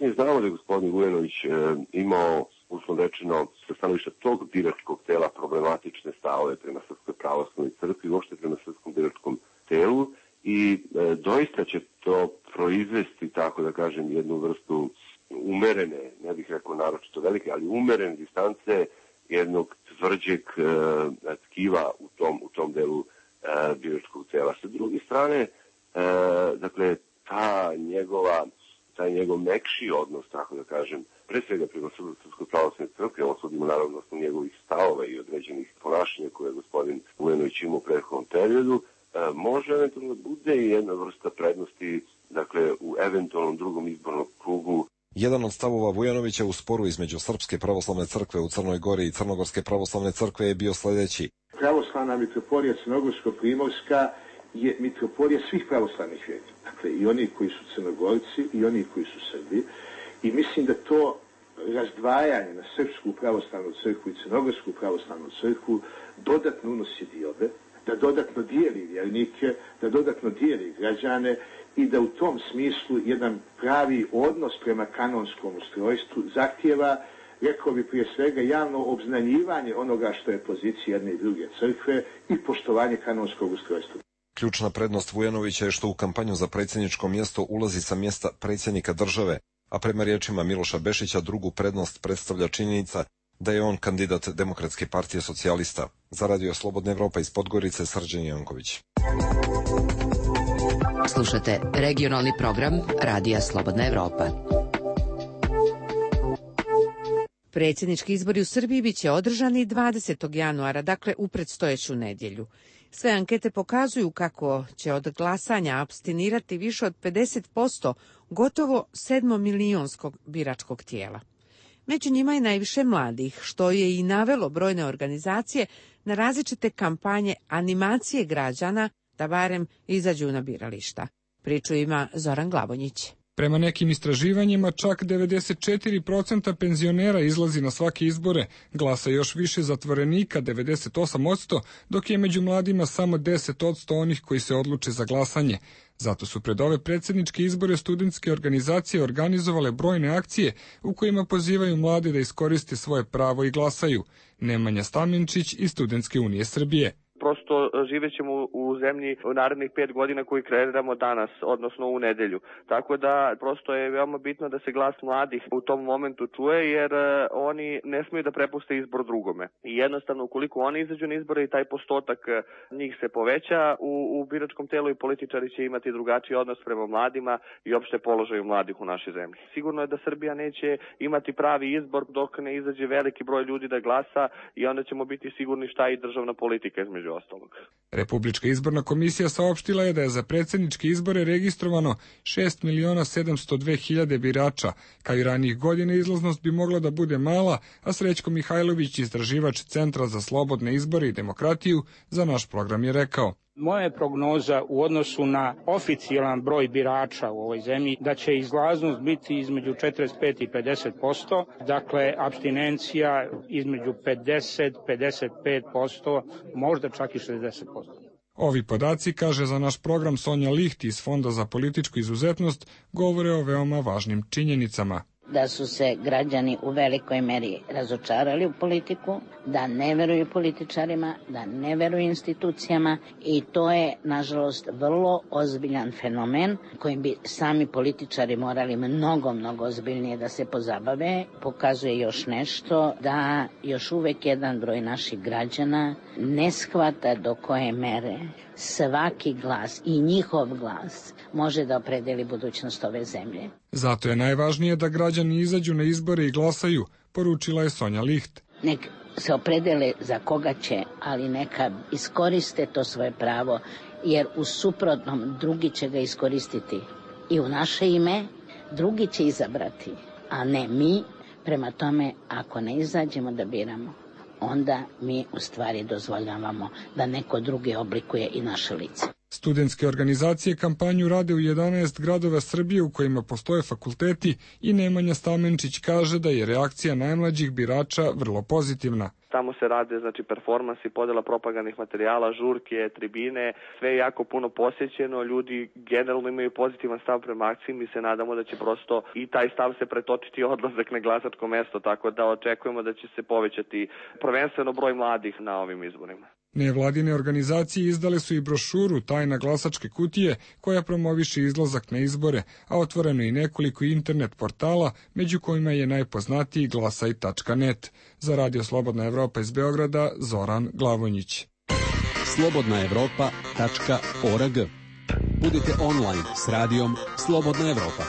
Y: Kasnije znamo da je gospodin Vujanović e, imao, uslovno rečeno, sa stanovišta tog biračkog tela problematične stavove prema Srpskoj pravoslavnoj crkvi i uopšte prema srpskom biračkom telu i e, doista će to proizvesti, tako da kažem, jednu vrstu umerene, ne bih rekao naročito velike, ali umerene distance jednog tvrđeg e, tkiva u tom, u tom delu e, biračkog tela. Sa druge strane, e, dakle, ta njegova, taj njegov mekši odnos, tako da kažem, pre svega prema Srpskoj pravoslavnoj crkvi, ovo sudimo naravno osnovu njegovih stavova i određenih ponašanja koje je gospodin Vujanović imao u prethodnom periodu, e, može eventualno bude i jedna vrsta prednosti, dakle, u eventualnom drugom izbornom krugu.
L: Jedan od stavova Vujanovića u sporu između Srpske pravoslavne crkve u Crnoj Gori i Crnogorske pravoslavne crkve je bio sljedeći.
E: Pravoslavna mitropolija Crnogorsko-primorska je mitropolija svih pravoslavnih vjernika. Dakle, i oni koji su Crnogorci i oni koji su Srbi. I mislim da to razdvajanje na Srpsku pravoslavnu crkvu i Crnogorsku pravoslavnu crkvu dodatno unosi diobe, da dodatno dijeli vjernike, da dodatno dijeli građane i da u tom smislu jedan pravi odnos prema kanonskom ustrojstvu zahtijeva, rekao bi prije svega, javno obznanjivanje onoga što je pozicija jedne i druge crkve i poštovanje kanonskog ustrojstva.
L: Ključna prednost Vujanovića je što u kampanju za predsjedničko mjesto ulazi sa mjesta predsjednika države, a prema riječima Miloša Bešića drugu prednost predstavlja činjenica da je on kandidat Demokratske partije socijalista. Za Radio Slobodna Evropa iz Podgorice, Srđan Janković.
Q: Slušate regionalni program Radija Slobodna Evropa.
A: Predsjednički izbori u Srbiji biće održani dvadesetog januara, dakle u predstojeću nedjelju. Sve ankete pokazuju kako će od glasanja apstinirati više od pedeset posto gotovo sedmomilijonskog biračkog tijela. Među njima je najviše mladih, što je i navelo brojne organizacije na različite kampanje animacije građana da barem izađu na birališta. Priču ima Zoran Glavonjić.
M: Prema nekim istraživanjima, čak devedeset četiri posto penzionera izlazi na svake izbore, glasa još više zatvorenika, devedeset osam posto, dok je među mladima samo deset posto onih koji se odluče za glasanje. Zato su pred ove predsjedničke izbore studentske organizacije organizovale brojne akcije u kojima pozivaju mlade da iskoriste svoje pravo i glasaju. Nemanja Stamenčić iz Studentske unije Srbije.
N: Prosto živjet ćemo u zemlji u narednih pet godina koji kreiramo danas, odnosno u nedelju. Tako da prosto je veoma bitno da se glas mladih u tom momentu čuje, jer oni ne smiju da prepuste izbor drugome. I jednostavno, ukoliko oni izađu na izbore i taj postotak njih se poveća, u, u biračkom telu i političari će imati drugačiji odnos prema mladima i opšte položaju mladih u našoj zemlji. Sigurno je da Srbija neće imati pravi izbor dok ne izađe veliki broj ljudi da glasa i onda ćemo biti sigurni šta je i državna politika između ostalog.
M: Republička izborna komisija saopštila je da je za predsjedničke izbore registrovano šest miliona sedamsto dve hiljade birača. Kao i ranijih godina izlaznost bi mogla da bude mala, a Srećko Mihajlović, istraživač Centra za slobodne izbore i demokratiju, za naš program je rekao:
O: Moja je prognoza u odnosu na oficijalan broj birača u ovoj zemlji da će izlaznost biti između četrdeset pet i pedeset posto, dakle apstinencija između pedeset do pedeset pet posto, možda čak i šezdeset posto.
M: Ovi podaci, kaže za naš program Sonja Liht iz Fonda za političku izuzetnost, govore o veoma važnim činjenicama.
P: Da su se građani u velikoj meri razočarali u politiku, da ne veruju političarima, da ne veruju institucijama i to je, nažalost, vrlo ozbiljan fenomen kojim bi sami političari morali mnogo, mnogo ozbiljnije da se pozabave. Pokazuje još nešto, da još uvek jedan broj naših građana ne shvata do koje mere svaki glas i njihov glas može da opredeli budućnost ove zemlje.
M: Zato je najvažnije da građani izađu na izbore i glasaju, poručila je Sonja Liht.
P: Nek se opredele za koga će, ali neka iskoriste to svoje pravo, jer u suprotnom drugi će ga iskoristiti. I u naše ime drugi će izabrati, a ne mi. Prema tome, ako ne izađemo da biramo, onda mi u stvari dozvoljavamo da neko drugi oblikuje i naše lice.
M: Studentske organizacije kampanju rade u jedanaest gradova Srbije u kojima postoje fakulteti i Nemanja Stamenčić kaže da je reakcija najmlađih birača vrlo pozitivna.
N: Tamo se rade, znači, performansi, podjela propagandnih materijala, žurke, tribine, sve je jako puno posjećeno, ljudi generalno imaju pozitivan stav prema akciji, mi se nadamo da će prosto i taj stav se pretočiti odlazak na glasačko mesto, tako da očekujemo da će se povećati prvenstveno broj mladih na ovim izborima.
M: Nevladine organizacije izdale su i brošuru Tajna glasačke kutije koja promoviše izlazak na izbore, a otvoreno i nekoliko internet portala, među kojima je najpoznatiji glasaj tačka net. Za Radio Slobodna Evropa iz Beograda, Zoran Glavonjić.
F: slobodna evropa tačka org. Budite online s radijom Slobodna Evropa.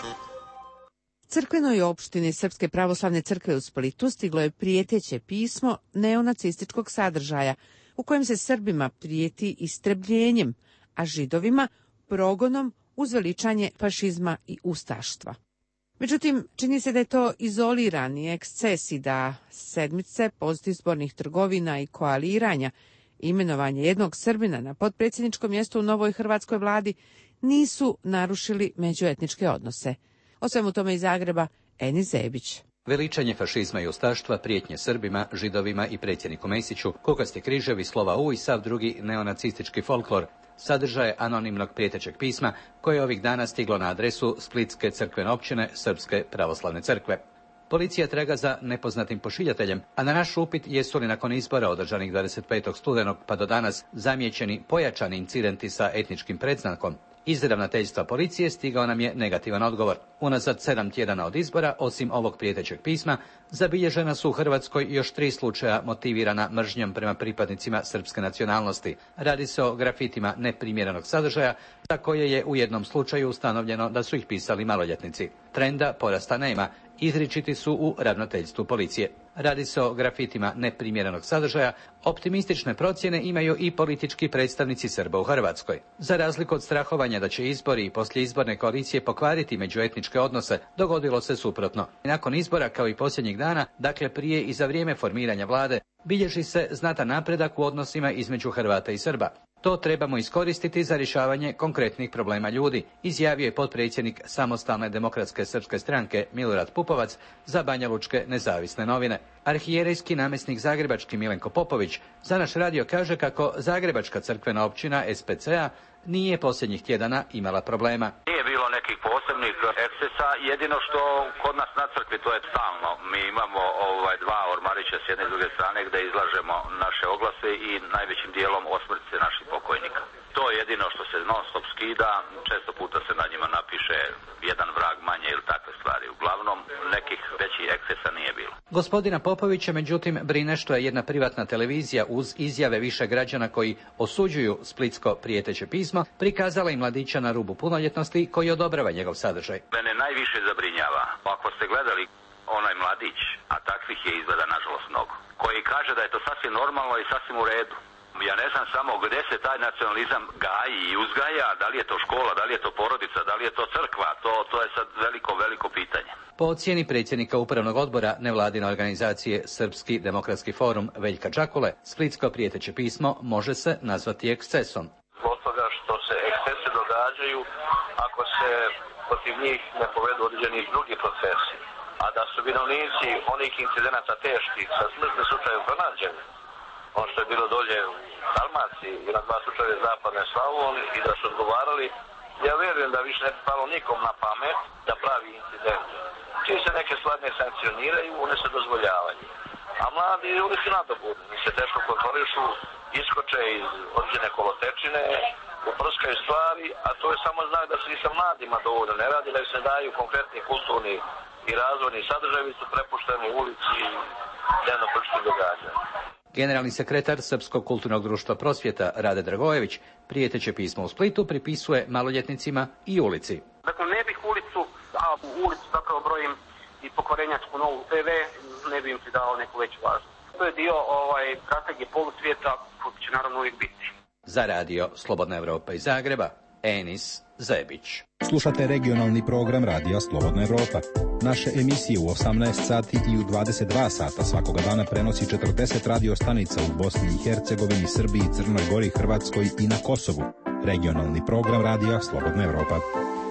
A: Crkvenoj opštini Srpske pravoslavne crkve u Splitu stiglo je prijeteće pismo neonacističkog sadržaja, u kojem se Srbima prijeti istrebljenjem, a Židovima progonom uz veličanje fašizma i ustaštva. Međutim, čini se da je to izolirani eksces i da sedmice postizbornih trgovina i koaliranja, imenovanje jednog Srbina na potpredsjedničko mjesto u novoj hrvatskoj vladi nisu narušili međuetničke odnose. O svemu tome iz Zagreba, Enis Zebić.
R: Veličanje fašizma i ustaštva, prijetnje Srbima, Židovima i predsjedniku Mesiću, kukasti križevi, slova U i sav drugi neonacistički folklor, sadržaje anonimnog prijetećeg pisma koje je ovih dana stiglo na adresu Splitske crkvene općine Srpske pravoslavne crkve. Policija traga za nepoznatim pošiljateljem, a na naš upit jesu li nakon izbora održanih dvadeset petog studenog pa do danas zamijećeni pojačani incidenti sa etničkim predznakom, iz ravnateljstva policije stigao nam je negativan odgovor. Unazad sedam tjedana od izbora, osim ovog prijetećeg pisma, zabilježena su u Hrvatskoj još tri slučaja motivirana mržnjom prema pripadnicima srpske nacionalnosti. Radi se o grafitima neprimjerenog sadržaja, za koje je u jednom slučaju ustanovljeno da su ih pisali maloljetnici. Trenda porasta nema, izričiti su u ravnateljstvu policije. Radi se o grafitima neprimjerenog sadržaja, optimistične procjene imaju i politički predstavnici Srba u Hrvatskoj. Za razliku od strahovanja da će izbori i poslijeizborne koalicije pokvariti međuetničke odnose, dogodilo se suprotno. Nakon izbora, kao i posljednjih dana, dakle prije i za vrijeme formiranja vlade, bilježi se znatan napredak u odnosima između Hrvata i Srba. To trebamo iskoristiti za rješavanje konkretnih problema ljudi, izjavio je potpredsjednik Samostalne demokratske srpske stranke Milorad Pupovac za banjalučke nezavisne novine. Arhijerejski namjesnik zagrebački Milenko Popović za naš radio kaže kako Zagrebačka crkvena općina S P C A nije posljednjih tjedana imala problema.
T: Nije bilo nekih posebnih ekscesa, jedino što kod nas na crkvi to je stalno. Mi imamo ovaj dva ormarića s jedne i druge strane gdje izlažemo naše oglase i najvećim dijelom osmrtnice naših pokojnika. To je jedino što se non stop skida, često puta se na njima napiše jedan vrag manje ili takve stvari. Uglavnom, nekih većih ekscesa nije bilo.
R: Gospodina Popovića, međutim, brine što je jedna privatna televizija uz izjave više građana koji osuđuju splitsko prijeteće pismo, prikazala i mladića na rubu punoljetnosti koji odobrava njegov sadržaj.
T: Mene najviše zabrinjava, ako ste gledali onaj mladić, a takvih je izgleda nažalost mnogo, koji kaže da je to sasvim normalno i sasvim u redu. Ja ne znam samo gdje se taj nacionalizam gaji i uzgaja, da li je to škola, da li je to porodica, da li je to crkva, to, to je sad veliko, veliko pitanje.
R: Po ocjeni predsjednika upravnog odbora nevladine organizacije Srpski demokratski forum Veljka Đakule, splitsko prijeteće pismo može se nazvati ekscesom.
U: Zbog toga što se ekscese događaju ako se protiv njih ne povedu određeni drugi procesi, a da su vinovnici onih incidenata teških sa smrtnim slučajem pronađeni, ono što je bilo dolje u Dalmaciji i na dva slučaje zapadne Slavonije i da su odgovarali, ja vjerujem da više ne bi palo nikom na pamet da pravi incident. Čim se neke stvari ne sankcioniraju, one se dozvoljavaju. A mladi, oni su nadobudni, mi se teško kontrolišu, iskoče iz određene kolotečine, uprskaju stvari, a to je samo znak da se i sa mladima dovoljno ne radi, da im se daju konkretni kulturni i razvojni sadržaji, su prepušteni u ulici i dnevno političkim događanjima.
R: Generalni sekretar Srpskog kulturnog društva Prosvjeta Rade Dragojević prijeteće pismo u Splitu pripisuje maloljetnicima i ulici.
V: Dakle, ne bih ulicu, a u ulicu zapravo brojim i pokvarenjačku Novu T V, ne bih im si dao neku veću važnost. To je dio ovaj, strategije polusvijeta koji će naravno uvijek biti.
R: Za radio Slobodna Evropa iz Zagreba, Enis Zebić.
Z: Slušate regionalni program Radija Slobodna Evropa. Naše emisije u osamnaest sati i u dvadeset dva sata svakoga dana prenosi četrdeset radio stanica u Bosni i Hercegovini, Srbiji, Crnoj Gori, Hrvatskoj i na Kosovu. Regionalni program Radija Slobodna Evropa.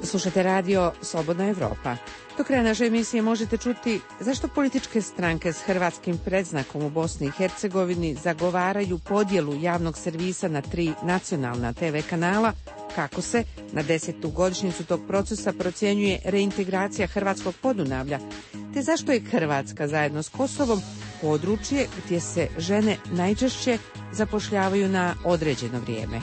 A: Slušate radio Slobodna Evropa. Do kraja naše emisije možete čuti zašto političke stranke s hrvatskim predznakom u Bosni i Hercegovini zagovaraju podjelu javnog servisa na tri nacionalna te ve kanala, kako se na desetu godišnjicu tog procesa procjenjuje reintegracija hrvatskog Podunavlja, te zašto je Hrvatska zajedno s Kosovom područje gdje se žene najčešće zapošljavaju na određeno vrijeme.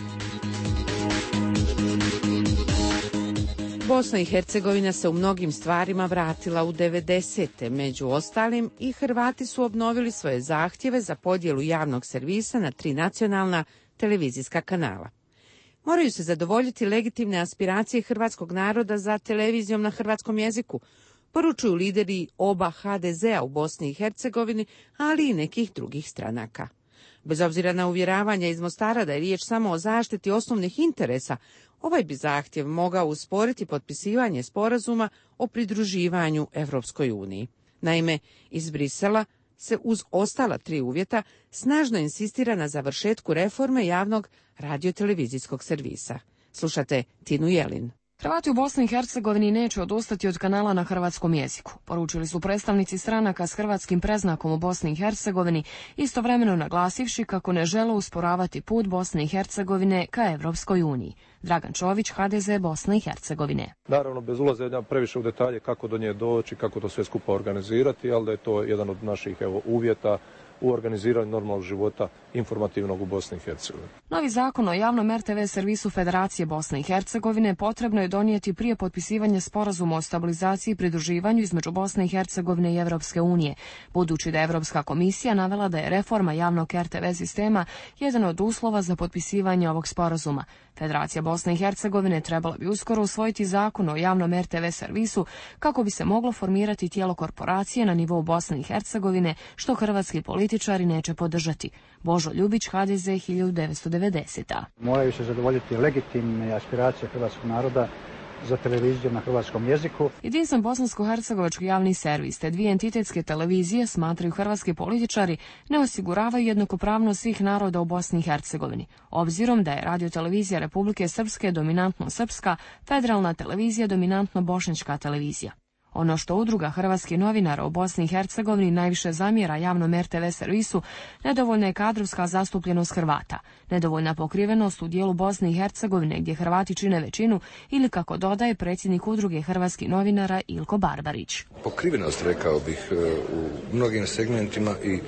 A: Bosna i Hercegovina se u mnogim stvarima vratila u devedesete. Među ostalim i Hrvati su obnovili svoje zahtjeve za podjelu javnog servisa na tri nacionalna televizijska kanala. Moraju se zadovoljiti legitimne aspiracije hrvatskog naroda za televizijom na hrvatskom jeziku, poručuju lideri oba ha de zea u Bosni i Hercegovini, ali i nekih drugih stranaka. Bez obzira na uvjeravanja iz Mostara da je riječ samo o zaštiti osnovnih interesa, ovaj bi zahtjev mogao usporiti potpisivanje sporazuma o pridruživanju Evropskoj uniji. Naime, iz Brisela se uz ostala tri uvjeta snažno insistira na završetku reforme javnog radiotelevizijskog servisa. Slušate Tinu Jelin.
C: Hrvati u Bosni i Hercegovini neće odustati od kanala na hrvatskom jeziku, poručili su predstavnici stranaka s hrvatskim predznakom u Bosni i Hercegovini, istovremeno naglasivši kako ne žele usporavati put Bosne i Hercegovine ka Evropskoj uniji. Dragan Čović, ha de ze Bosne i Hercegovine.
K: Naravno, bez ulaženja previše u detalje kako do nje doći, kako to sve skupa organizirati, ali da je to jedan od naših evo, uvjeta u organiziranju normalnog života informativnog u Bosni i Hercegovini.
C: Novi zakon o javnom er te ve servisu Federacije Bosne i Hercegovine potrebno je donijeti prije potpisivanja sporazuma o stabilizaciji i pridruživanju između Bosne i Hercegovine i Evropske unije, budući da je Evropska komisija navela da je reforma javnog er te ve sistema jedan od uslova za potpisivanje ovog sporazuma. Federacija Bosne i Hercegovine trebala bi uskoro usvojiti zakon o javnom er te ve servisu kako bi se moglo formirati tijelo korporacije na nivou Bosne i Hercegovine, što hrvatski političari neće podržati. Božo Ljubić, ha de ze hiljadu devetsto devedeseta.
G: Moraju se zadovoljiti legitimne aspiracije hrvatskog naroda za televiziju na hrvatskom jeziku.
C: Jedinstven bosansko-hercegovački javni servis te dvije entitetske televizije, smatraju hrvatski političari, ne osiguravaju jednakopravnost svih naroda u Bosni i Hercegovini. Obzirom da je radiotelevizija Republike Srpske dominantno srpska, federalna televizija dominantno bošnjačka televizija. Ono što udruga hrvatskih novinara u Bosni i Hercegovini najviše zamjera javnom er te ve servisu, nedovoljna je kadrovska zastupljenost Hrvata, nedovoljna pokrivenost u dijelu Bosne i Hercegovine gdje Hrvati čine većinu ili, kako dodaje predsjednik udruge hrvatskih novinara Ilko Barbarić.
I: Pokrivenost, rekao bih, u mnogim segmentima i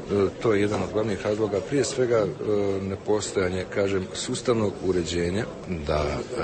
I: to je jedan od glavnih razloga, prije svega nepostojanje, kažem, sustavnog uređenja, da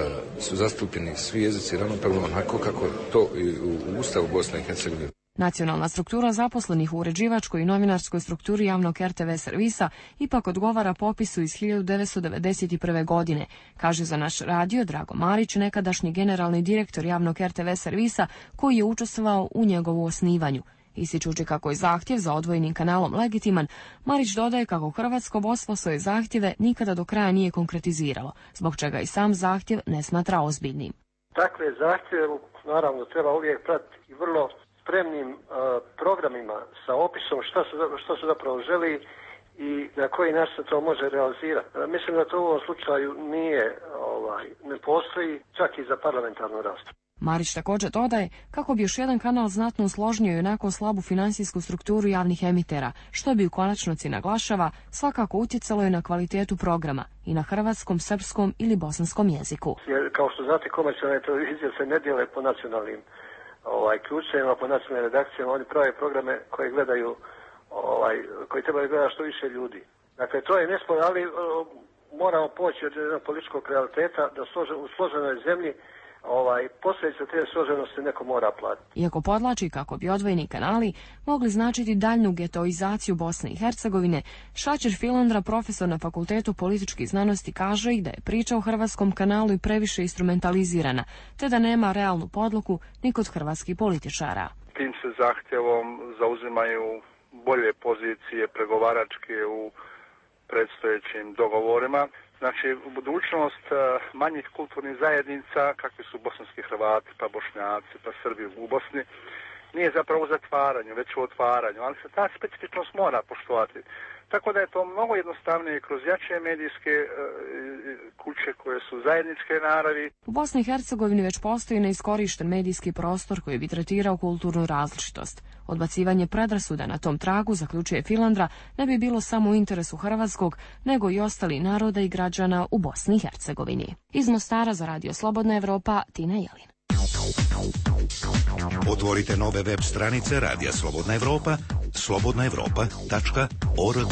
I: su zastupljeni svi jezici ravnopravno onako kako to i u Ustavu Bosne i Hercegovine.
C: Nacionalna struktura zaposlenih u uređivačkoj i novinarskoj strukturi javnog er te ve servisa ipak odgovara popisu iz hiljadu devetsto devedeset prve. godine, kaže za naš radio Drago Marić, nekadašnji generalni direktor javnog er te ve servisa koji je učestvovao u njegovu osnivanju. Ističući kako je zahtjev za odvojenim kanalom legitiman, Marić dodaje kako hrvatsko vodstvo svoje zahtjeve nikada do kraja nije konkretiziralo, zbog čega i sam zahtjev ne smatra ozbiljnim.
S: Takve zahtjeve naravno treba uvijek pratiti i vrlo spremnim uh, programima sa opisom što se, što se zapravo želi i na koji način se to može realizirati. Uh, mislim da to u ovom slučaju nije, ovaj, ne postoji čak i za parlamentarnu raspravu.
C: Marić također dodaje kako bi još jedan kanal znatno usložnio i onako slabu financijsku strukturu javnih emitera, što bi u konačnici, naglašava, svakako utjecalo i na kvalitetu programa i na hrvatskom, srpskom ili bosanskom jeziku.
S: Jer, kao što znate, komercijalne televizije se ne dijele po nacionalnim ovaj, ključevima, po nacionalnim redakcijama, oni prave programe koje gledaju, ovaj, koji trebaju gledati što više ljudi. Dakle, to je nesporno, ali uh, moramo poći od jednog političkog realiteta da složen, u složenoj zemlji ovaj, posljedice te složenosti neko mora platiti.
C: Iako podlači kako bi odvojeni kanali mogli značiti daljnju getoizaciju Bosne i Hercegovine, Šačer Filandra, profesor na Fakultetu političkih znanosti, kaže i da je priča o hrvatskom kanalu i previše instrumentalizirana, te da nema realnu podlogu ni kod hrvatskih političara.
W: Tim se zahtjevom zauzimaju bolje pozicije pregovaračke u predstojećim dogovorima. Znači, budućnost manjih kulturnih zajednica, kakvi su bosanski Hrvati, pa Bošnjaci, pa Srbi u Bosni, nije zapravo u zatvaranju, već u otvaranju, ali se ta specifičnost mora poštovati. Tako da je to mnogo jednostavnije kroz jače medijske e, kuće koje su zajedničke naravi.
C: U Bosni i Hercegovini već postoji neiskorišten medijski prostor koji bi tretirao kulturnu različitost. Odbacivanje predrasuda na tom tragu, zaključuje Filandra, ne bi bilo samo u interesu hrvatskog, nego i ostali naroda i građana u Bosni i Hercegovini. Iz Mostara za Radio Slobodna Evropa, Tina Jelin.
B: Otvorite nove web stranice Radija Slobodna Evropa, slobodna evropa tačka org.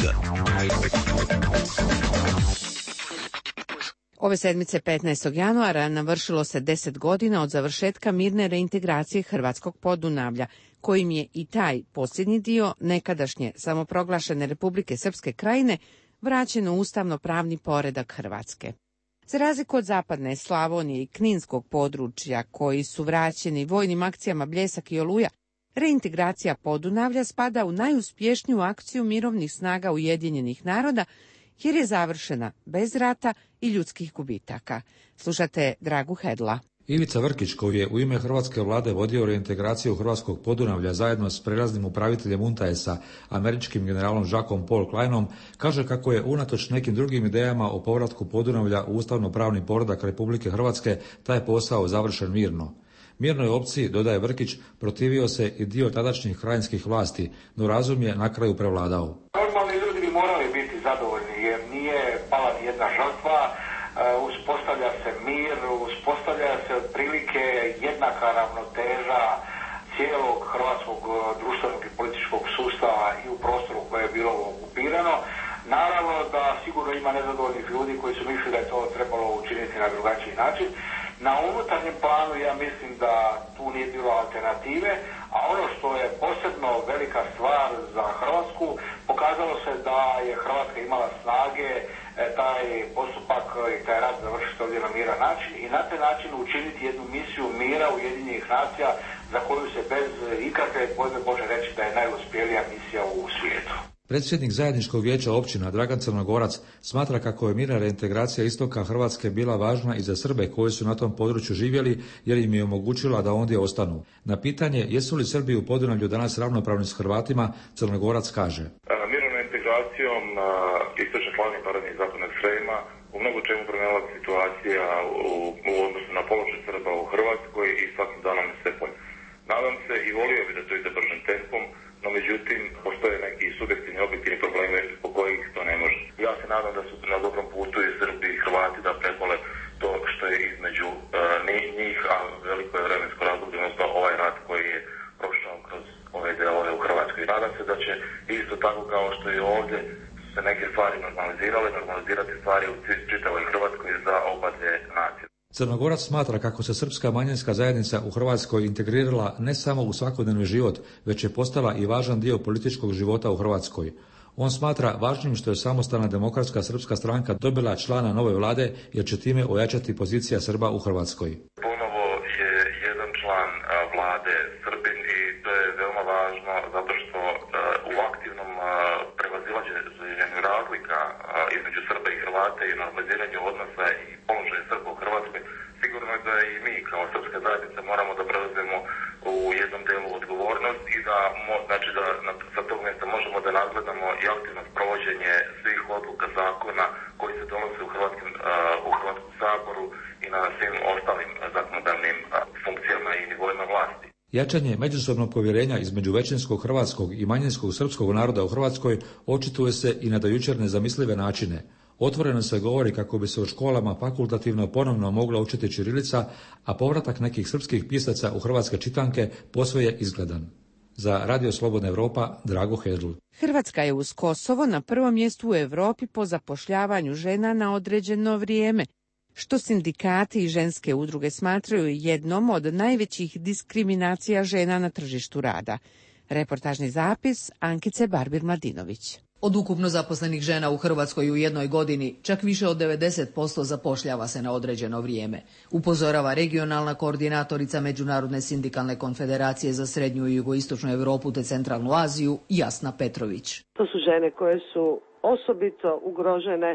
A: Ove sedmice petnaestog januara navršilo se deset godina od završetka mirne reintegracije hrvatskog Podunavlja, kojim je i taj posljednji dio nekadašnje samoproglašene Republike Srpske Krajine vraćen u ustavno-pravni poredak Hrvatske. Za razliku od zapadne Slavonije i Kninskog područja, koji su vraćeni vojnim akcijama Bljesak i Oluja, reintegracija Podunavlja spada u najuspješniju akciju mirovnih snaga Ujedinjenih naroda, jer je završena bez rata i ljudskih gubitaka. Slušate Dragu Hedla.
D: Ivica Vrkić, koji je u ime hrvatske vlade vodio reintegraciju hrvatskog Podunavlja zajedno s prelaznim upraviteljem U N T A E-a, američkim generalom Jackom Paul Kleinom, kaže kako je unatoč nekim drugim idejama o povratku Podunavlja u ustavno-pravni poredak Republike Hrvatske taj posao završen mirno. Mirnoj opciji, dodaje Vrkić, protivio se i dio tadašnjih krajinskih vlasti, no razum je na kraju prevladao.
H: Normalni ljudi bi morali biti zadovoljni jer nije pala ni jedna žrtva, uspostavlja se mir, uspostavlja se otprilike jednaka ravnoteža cijelog hrvatskog društvenog i političkog sustava i u prostoru koje je bilo okupirano. Naravno da sigurno ima nezadovoljnih ljudi koji su mislili da je to trebalo učiniti na drugačiji način. Na unutarnjem planu ja mislim da tu nije bilo alternative, a ono što je posebno velika stvar za Hrvatsku, pokazalo se da je Hrvatska imala snage taj postupak i taj rad završiti ovdje na miran način i na taj način učiniti jednu misiju mira Ujedinjenih nacija za koju se bez ikakve dvojbe može reći da je najuspjelija misija u svijetu.
D: Predsjednik zajedničkog vijeća općina Dragan Crnogorac smatra kako je mirna reintegracija istoka Hrvatske bila važna i za Srbe koji su na tom području živjeli jer im je omogućila da ondje ostanu. Na pitanje jesu li Srbi u Podunavlju danas ravnopravni s Hrvatima, Crnogorac kaže:
J: Mirnom integracijom istočne Slavonije, Baranje i zapadnog Srema u mnogo čemu promijenila situacija u, u odnosu na položaj Srba u Hrvatskoj i svakim danom se bolje. Nadam se i volio bi da to ide bržim tempom, no međutim postoje neki subjektivni objektivni problemi po kojih to ne može. Ja se nadam da su na dobrom putu i Srbi i Hrvati da prebole to što je između uh, njih, a veliko je vremensko razdoblje, odnosno ovaj rat koji je prošao kroz ove delove u Hrvatskoj. Nadam se da će isto tako kao što je ovdje se neke stvari normalizirale, normalizirati stvari u čitavoj Hrvatskoj za oba dvije nacije.
D: Crnogorac smatra kako se srpska manjinska zajednica u Hrvatskoj integrirala ne samo u svakodnevni život, već je postala i važan dio političkog života u Hrvatskoj. On smatra važnim što je samostalna demokratska srpska stranka dobila člana nove vlade, jer će time ojačati pozicija Srba u Hrvatskoj.
J: Ponovo je jedan član vlade Srbin i to je veoma važno zato što u aktivnom prevazilaženju razlika između Srba i Hrvata i normaliziranju odnosa i položaja Srba u Hrvatskoj, sigurno je da i mi kao srpska zajednica moramo da preuzmemo u jednom delu odgovornost i da, znači da sa tog mjesta možemo da nadgledamo i aktivno sprovođenje svih odluka zakona koji se donose u Hrvatskom, u Hrvatskom saboru i na svim ostalim zakonodavnim funkcijama i nivoima vlasti.
D: Jačanje međusobnog povjerenja između većinskog hrvatskog i manjinskog srpskog naroda u Hrvatskoj očituje se i na do jučer nezamislive načine. Otvoreno se govori kako bi se u školama fakultativno ponovno mogla učiti ćirilica, a povratak nekih srpskih pisaca u hrvatske čitanke posve je izgledan. Za Radio Slobodna Evropa, Drago Hedl.
A: Hrvatska je uz Kosovo na prvom mjestu u Europi po zapošljavanju žena na određeno vrijeme, što sindikati i ženske udruge smatraju jednom od najvećih diskriminacija žena na tržištu rada. Reportažni zapis Ankice Barbir-Mladinović.
X: Od ukupno zaposlenih žena u Hrvatskoj u jednoj godini, čak više od devedeset posto zapošljava se na određeno vrijeme, upozorava regionalna koordinatorica Međunarodne sindikalne konfederacije za Srednju i Jugoistočnu Europu te Centralnu Aziju, Jasna Petrović.
Y: To su žene koje su osobito ugrožene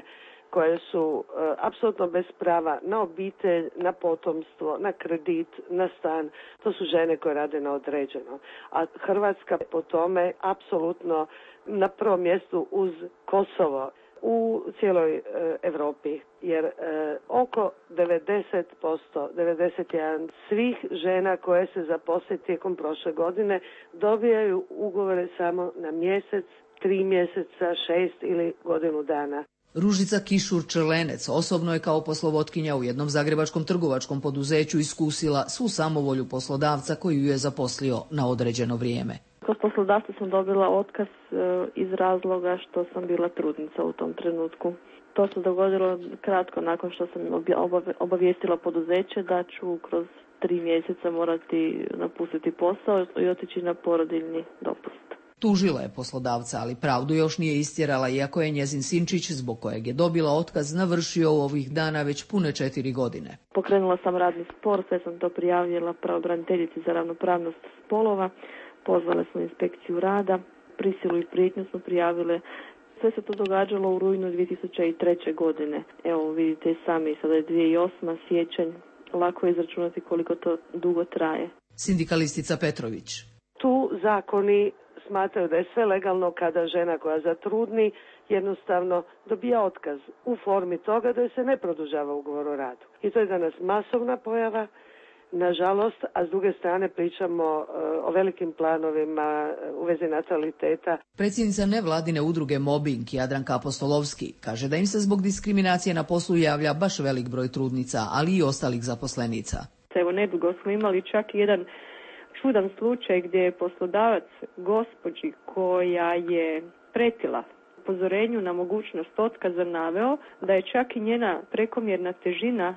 E: koje su e, apsolutno bez prava na obitelj, na potomstvo, na kredit, na stan. To su žene koje rade na određeno. A Hrvatska po tome apsolutno na prvom mjestu uz Kosovo u cijeloj e, Europi, jer e, oko devedeset posto, devedeset jedan posto svih žena koje se zaposle tijekom prošle godine dobijaju ugovore samo na mjesec, tri mjeseca, šest ili godinu dana.
X: Ružica Kišur-Črlenec osobno je kao poslovotkinja u jednom zagrebačkom trgovačkom poduzeću iskusila svu samovolju poslodavca koji ju je zaposlio na određeno vrijeme.
L: Kod poslodavca sam dobila otkaz iz razloga što sam bila trudnica u tom trenutku. To se dogodilo kratko nakon što sam obavijestila poduzeće da ću kroz tri mjeseca morati napustiti posao i otići na porodiljni dopust.
X: Tužila je poslodavca, ali pravdu još nije istjerala, iako je njezin sinčić, zbog kojeg je dobila otkaz, navršio u ovih dana već pune četiri godine.
L: Pokrenula sam radni spor, sve sam to prijavila pravobraniteljici za ravnopravnost spolova. Pozvale smo inspekciju rada, prisilu i prijetnju smo prijavile. Sve se to događalo u rujnu dvije tisuće treće. godine. Evo vidite sami, sada je dvije tisuće osma. siječanj. Lako je izračunati koliko to dugo traje.
X: Sindikalistica Petrović.
E: Tu zakoni smatraju da je sve legalno kada žena koja zatrudni jednostavno dobija otkaz u formi toga da se ne produžava ugovor o radu. I to je danas masovna pojava. Nažalost, a s druge strane pričamo o velikim planovima u vezi nataliteta.
X: Predsjednica nevladine udruge Mobbing Jadranka Apostolovski kaže da im se zbog diskriminacije na poslu javlja baš velik broj trudnica, ali i ostalih zaposlenica.
L: Evo nedugo smo imali čak i jedan čudan slučaj gdje je poslodavac gospođi koja je pretila upozorenju na mogućnost otkaza naveo da je čak i njena prekomjerna težina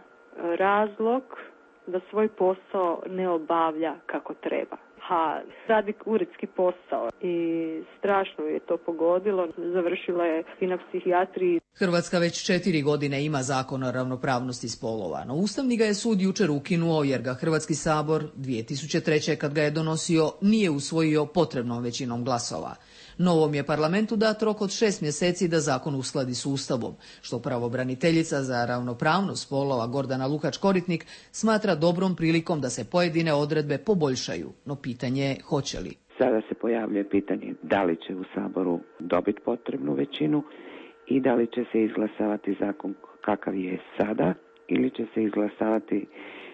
L: razlog da svoj posao ne obavlja kako treba. Ha, radi uredski posao i strašno je to pogodilo. Završila je i na psihijatriji.
X: Hrvatska već četiri godine ima zakon o ravnopravnosti spolova, no Ustavni ga je sud jučer ukinuo jer ga Hrvatski sabor dvije tisuće treće. kad ga je donosio nije usvojio potrebnom većinom glasova. Novom je parlamentu dat rok od šest mjeseci da zakon uskladi s Ustavom, što pravobraniteljica za ravnopravnost spolova Gordana Lukač-Koritnik smatra dobrom prilikom da se pojedine odredbe poboljšaju, no pitanje je hoće li.
O: Sada se pojavljuje pitanje da li će u Saboru dobiti potrebnu većinu i da li će se izglasavati zakon kakav je sada ili će se izglasavati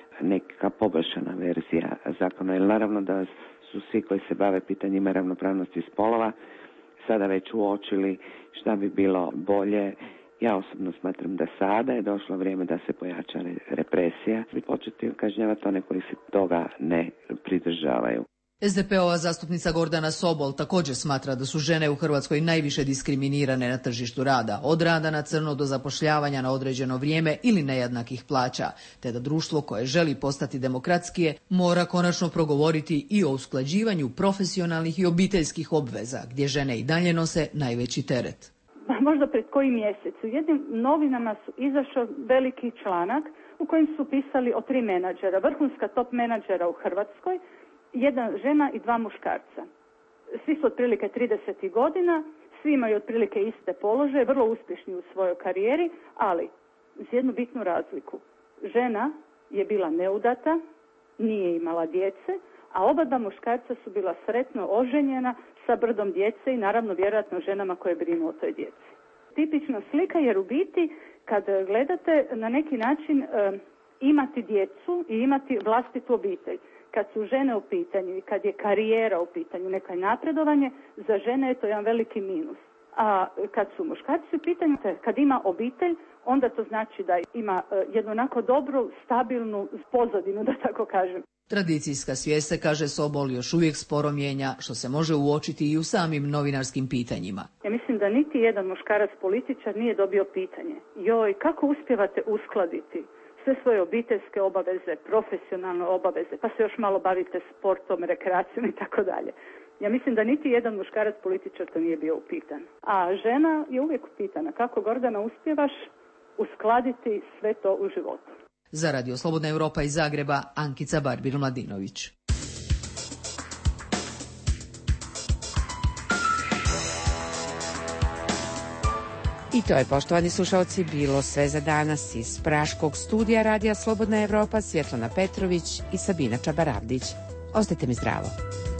O: neka poboljšana verzija zakona. Jer naravno da su svi koji se bave pitanjima ravnopravnosti spolova sada već uočili šta bi bilo bolje. Ja osobno smatram da sada je došlo vrijeme da se pojača represija i početi kažnjavati one koji se toga ne pridržavaju.
X: S D P-ova zastupnica Gordana Sobol također smatra da su žene u Hrvatskoj najviše diskriminirane na tržištu rada, od rada na crno do zapošljavanja na određeno vrijeme ili nejednakih plaća, te da društvo koje želi postati demokratskije mora konačno progovoriti i o usklađivanju profesionalnih i obiteljskih obveza, gdje žene i dalje nose najveći teret.
P: Možda pred koji mjesec u jednim novinama su izašao veliki članak u kojem su pisali o tri menadžera, vrhunska top menadžera u Hrvatskoj, jedna žena i dva muškarca. Svi su otprilike trideset godina, svi imaju otprilike iste položaje, vrlo uspješni u svojoj karijeri, ali uz jednu bitnu razliku. Žena je bila neudata, nije imala djece, a oba dva muškarca su bila sretno oženjena sa brdom djece i naravno vjerojatno ženama koje brinu o toj djeci. Tipična slika jer u biti kad gledate na neki način e, imati djecu i imati vlastitu obitelj. Kad su žene u pitanju i kad je karijera u pitanju, neko napredovanje, za žene je to jedan veliki minus. A kad su muškarci u pitanju, kad ima obitelj, onda to znači da ima jednu onako dobru, stabilnu pozadinu, da tako kažem.
X: Tradicijska svijest se, kaže Sobol, još uvijek sporo mijenja, što se može uočiti i u samim novinarskim pitanjima.
P: Ja mislim da niti jedan muškarac političar nije dobio pitanje. Joj, kako uspijevate uskladiti sve svoje obiteljske obaveze, profesionalne obaveze, pa se još malo bavite sportom, rekreacijom i tako dalje. Ja mislim da niti jedan muškarac političar to nije bio upitan. A žena je uvijek upitana. Kako, Gordana, uspijevaš uskladiti sve to u životu?
X: Za Radio Slobodna Europa iz Zagreba, Ankica Barbir-Mladinović.
A: I to je, poštovani slušalci, bilo sve za danas iz praškog studija Radija Slobodna Evropa, Svjetlana Petrović i Sabina Čabaravdić. Ostajte mi zdravo.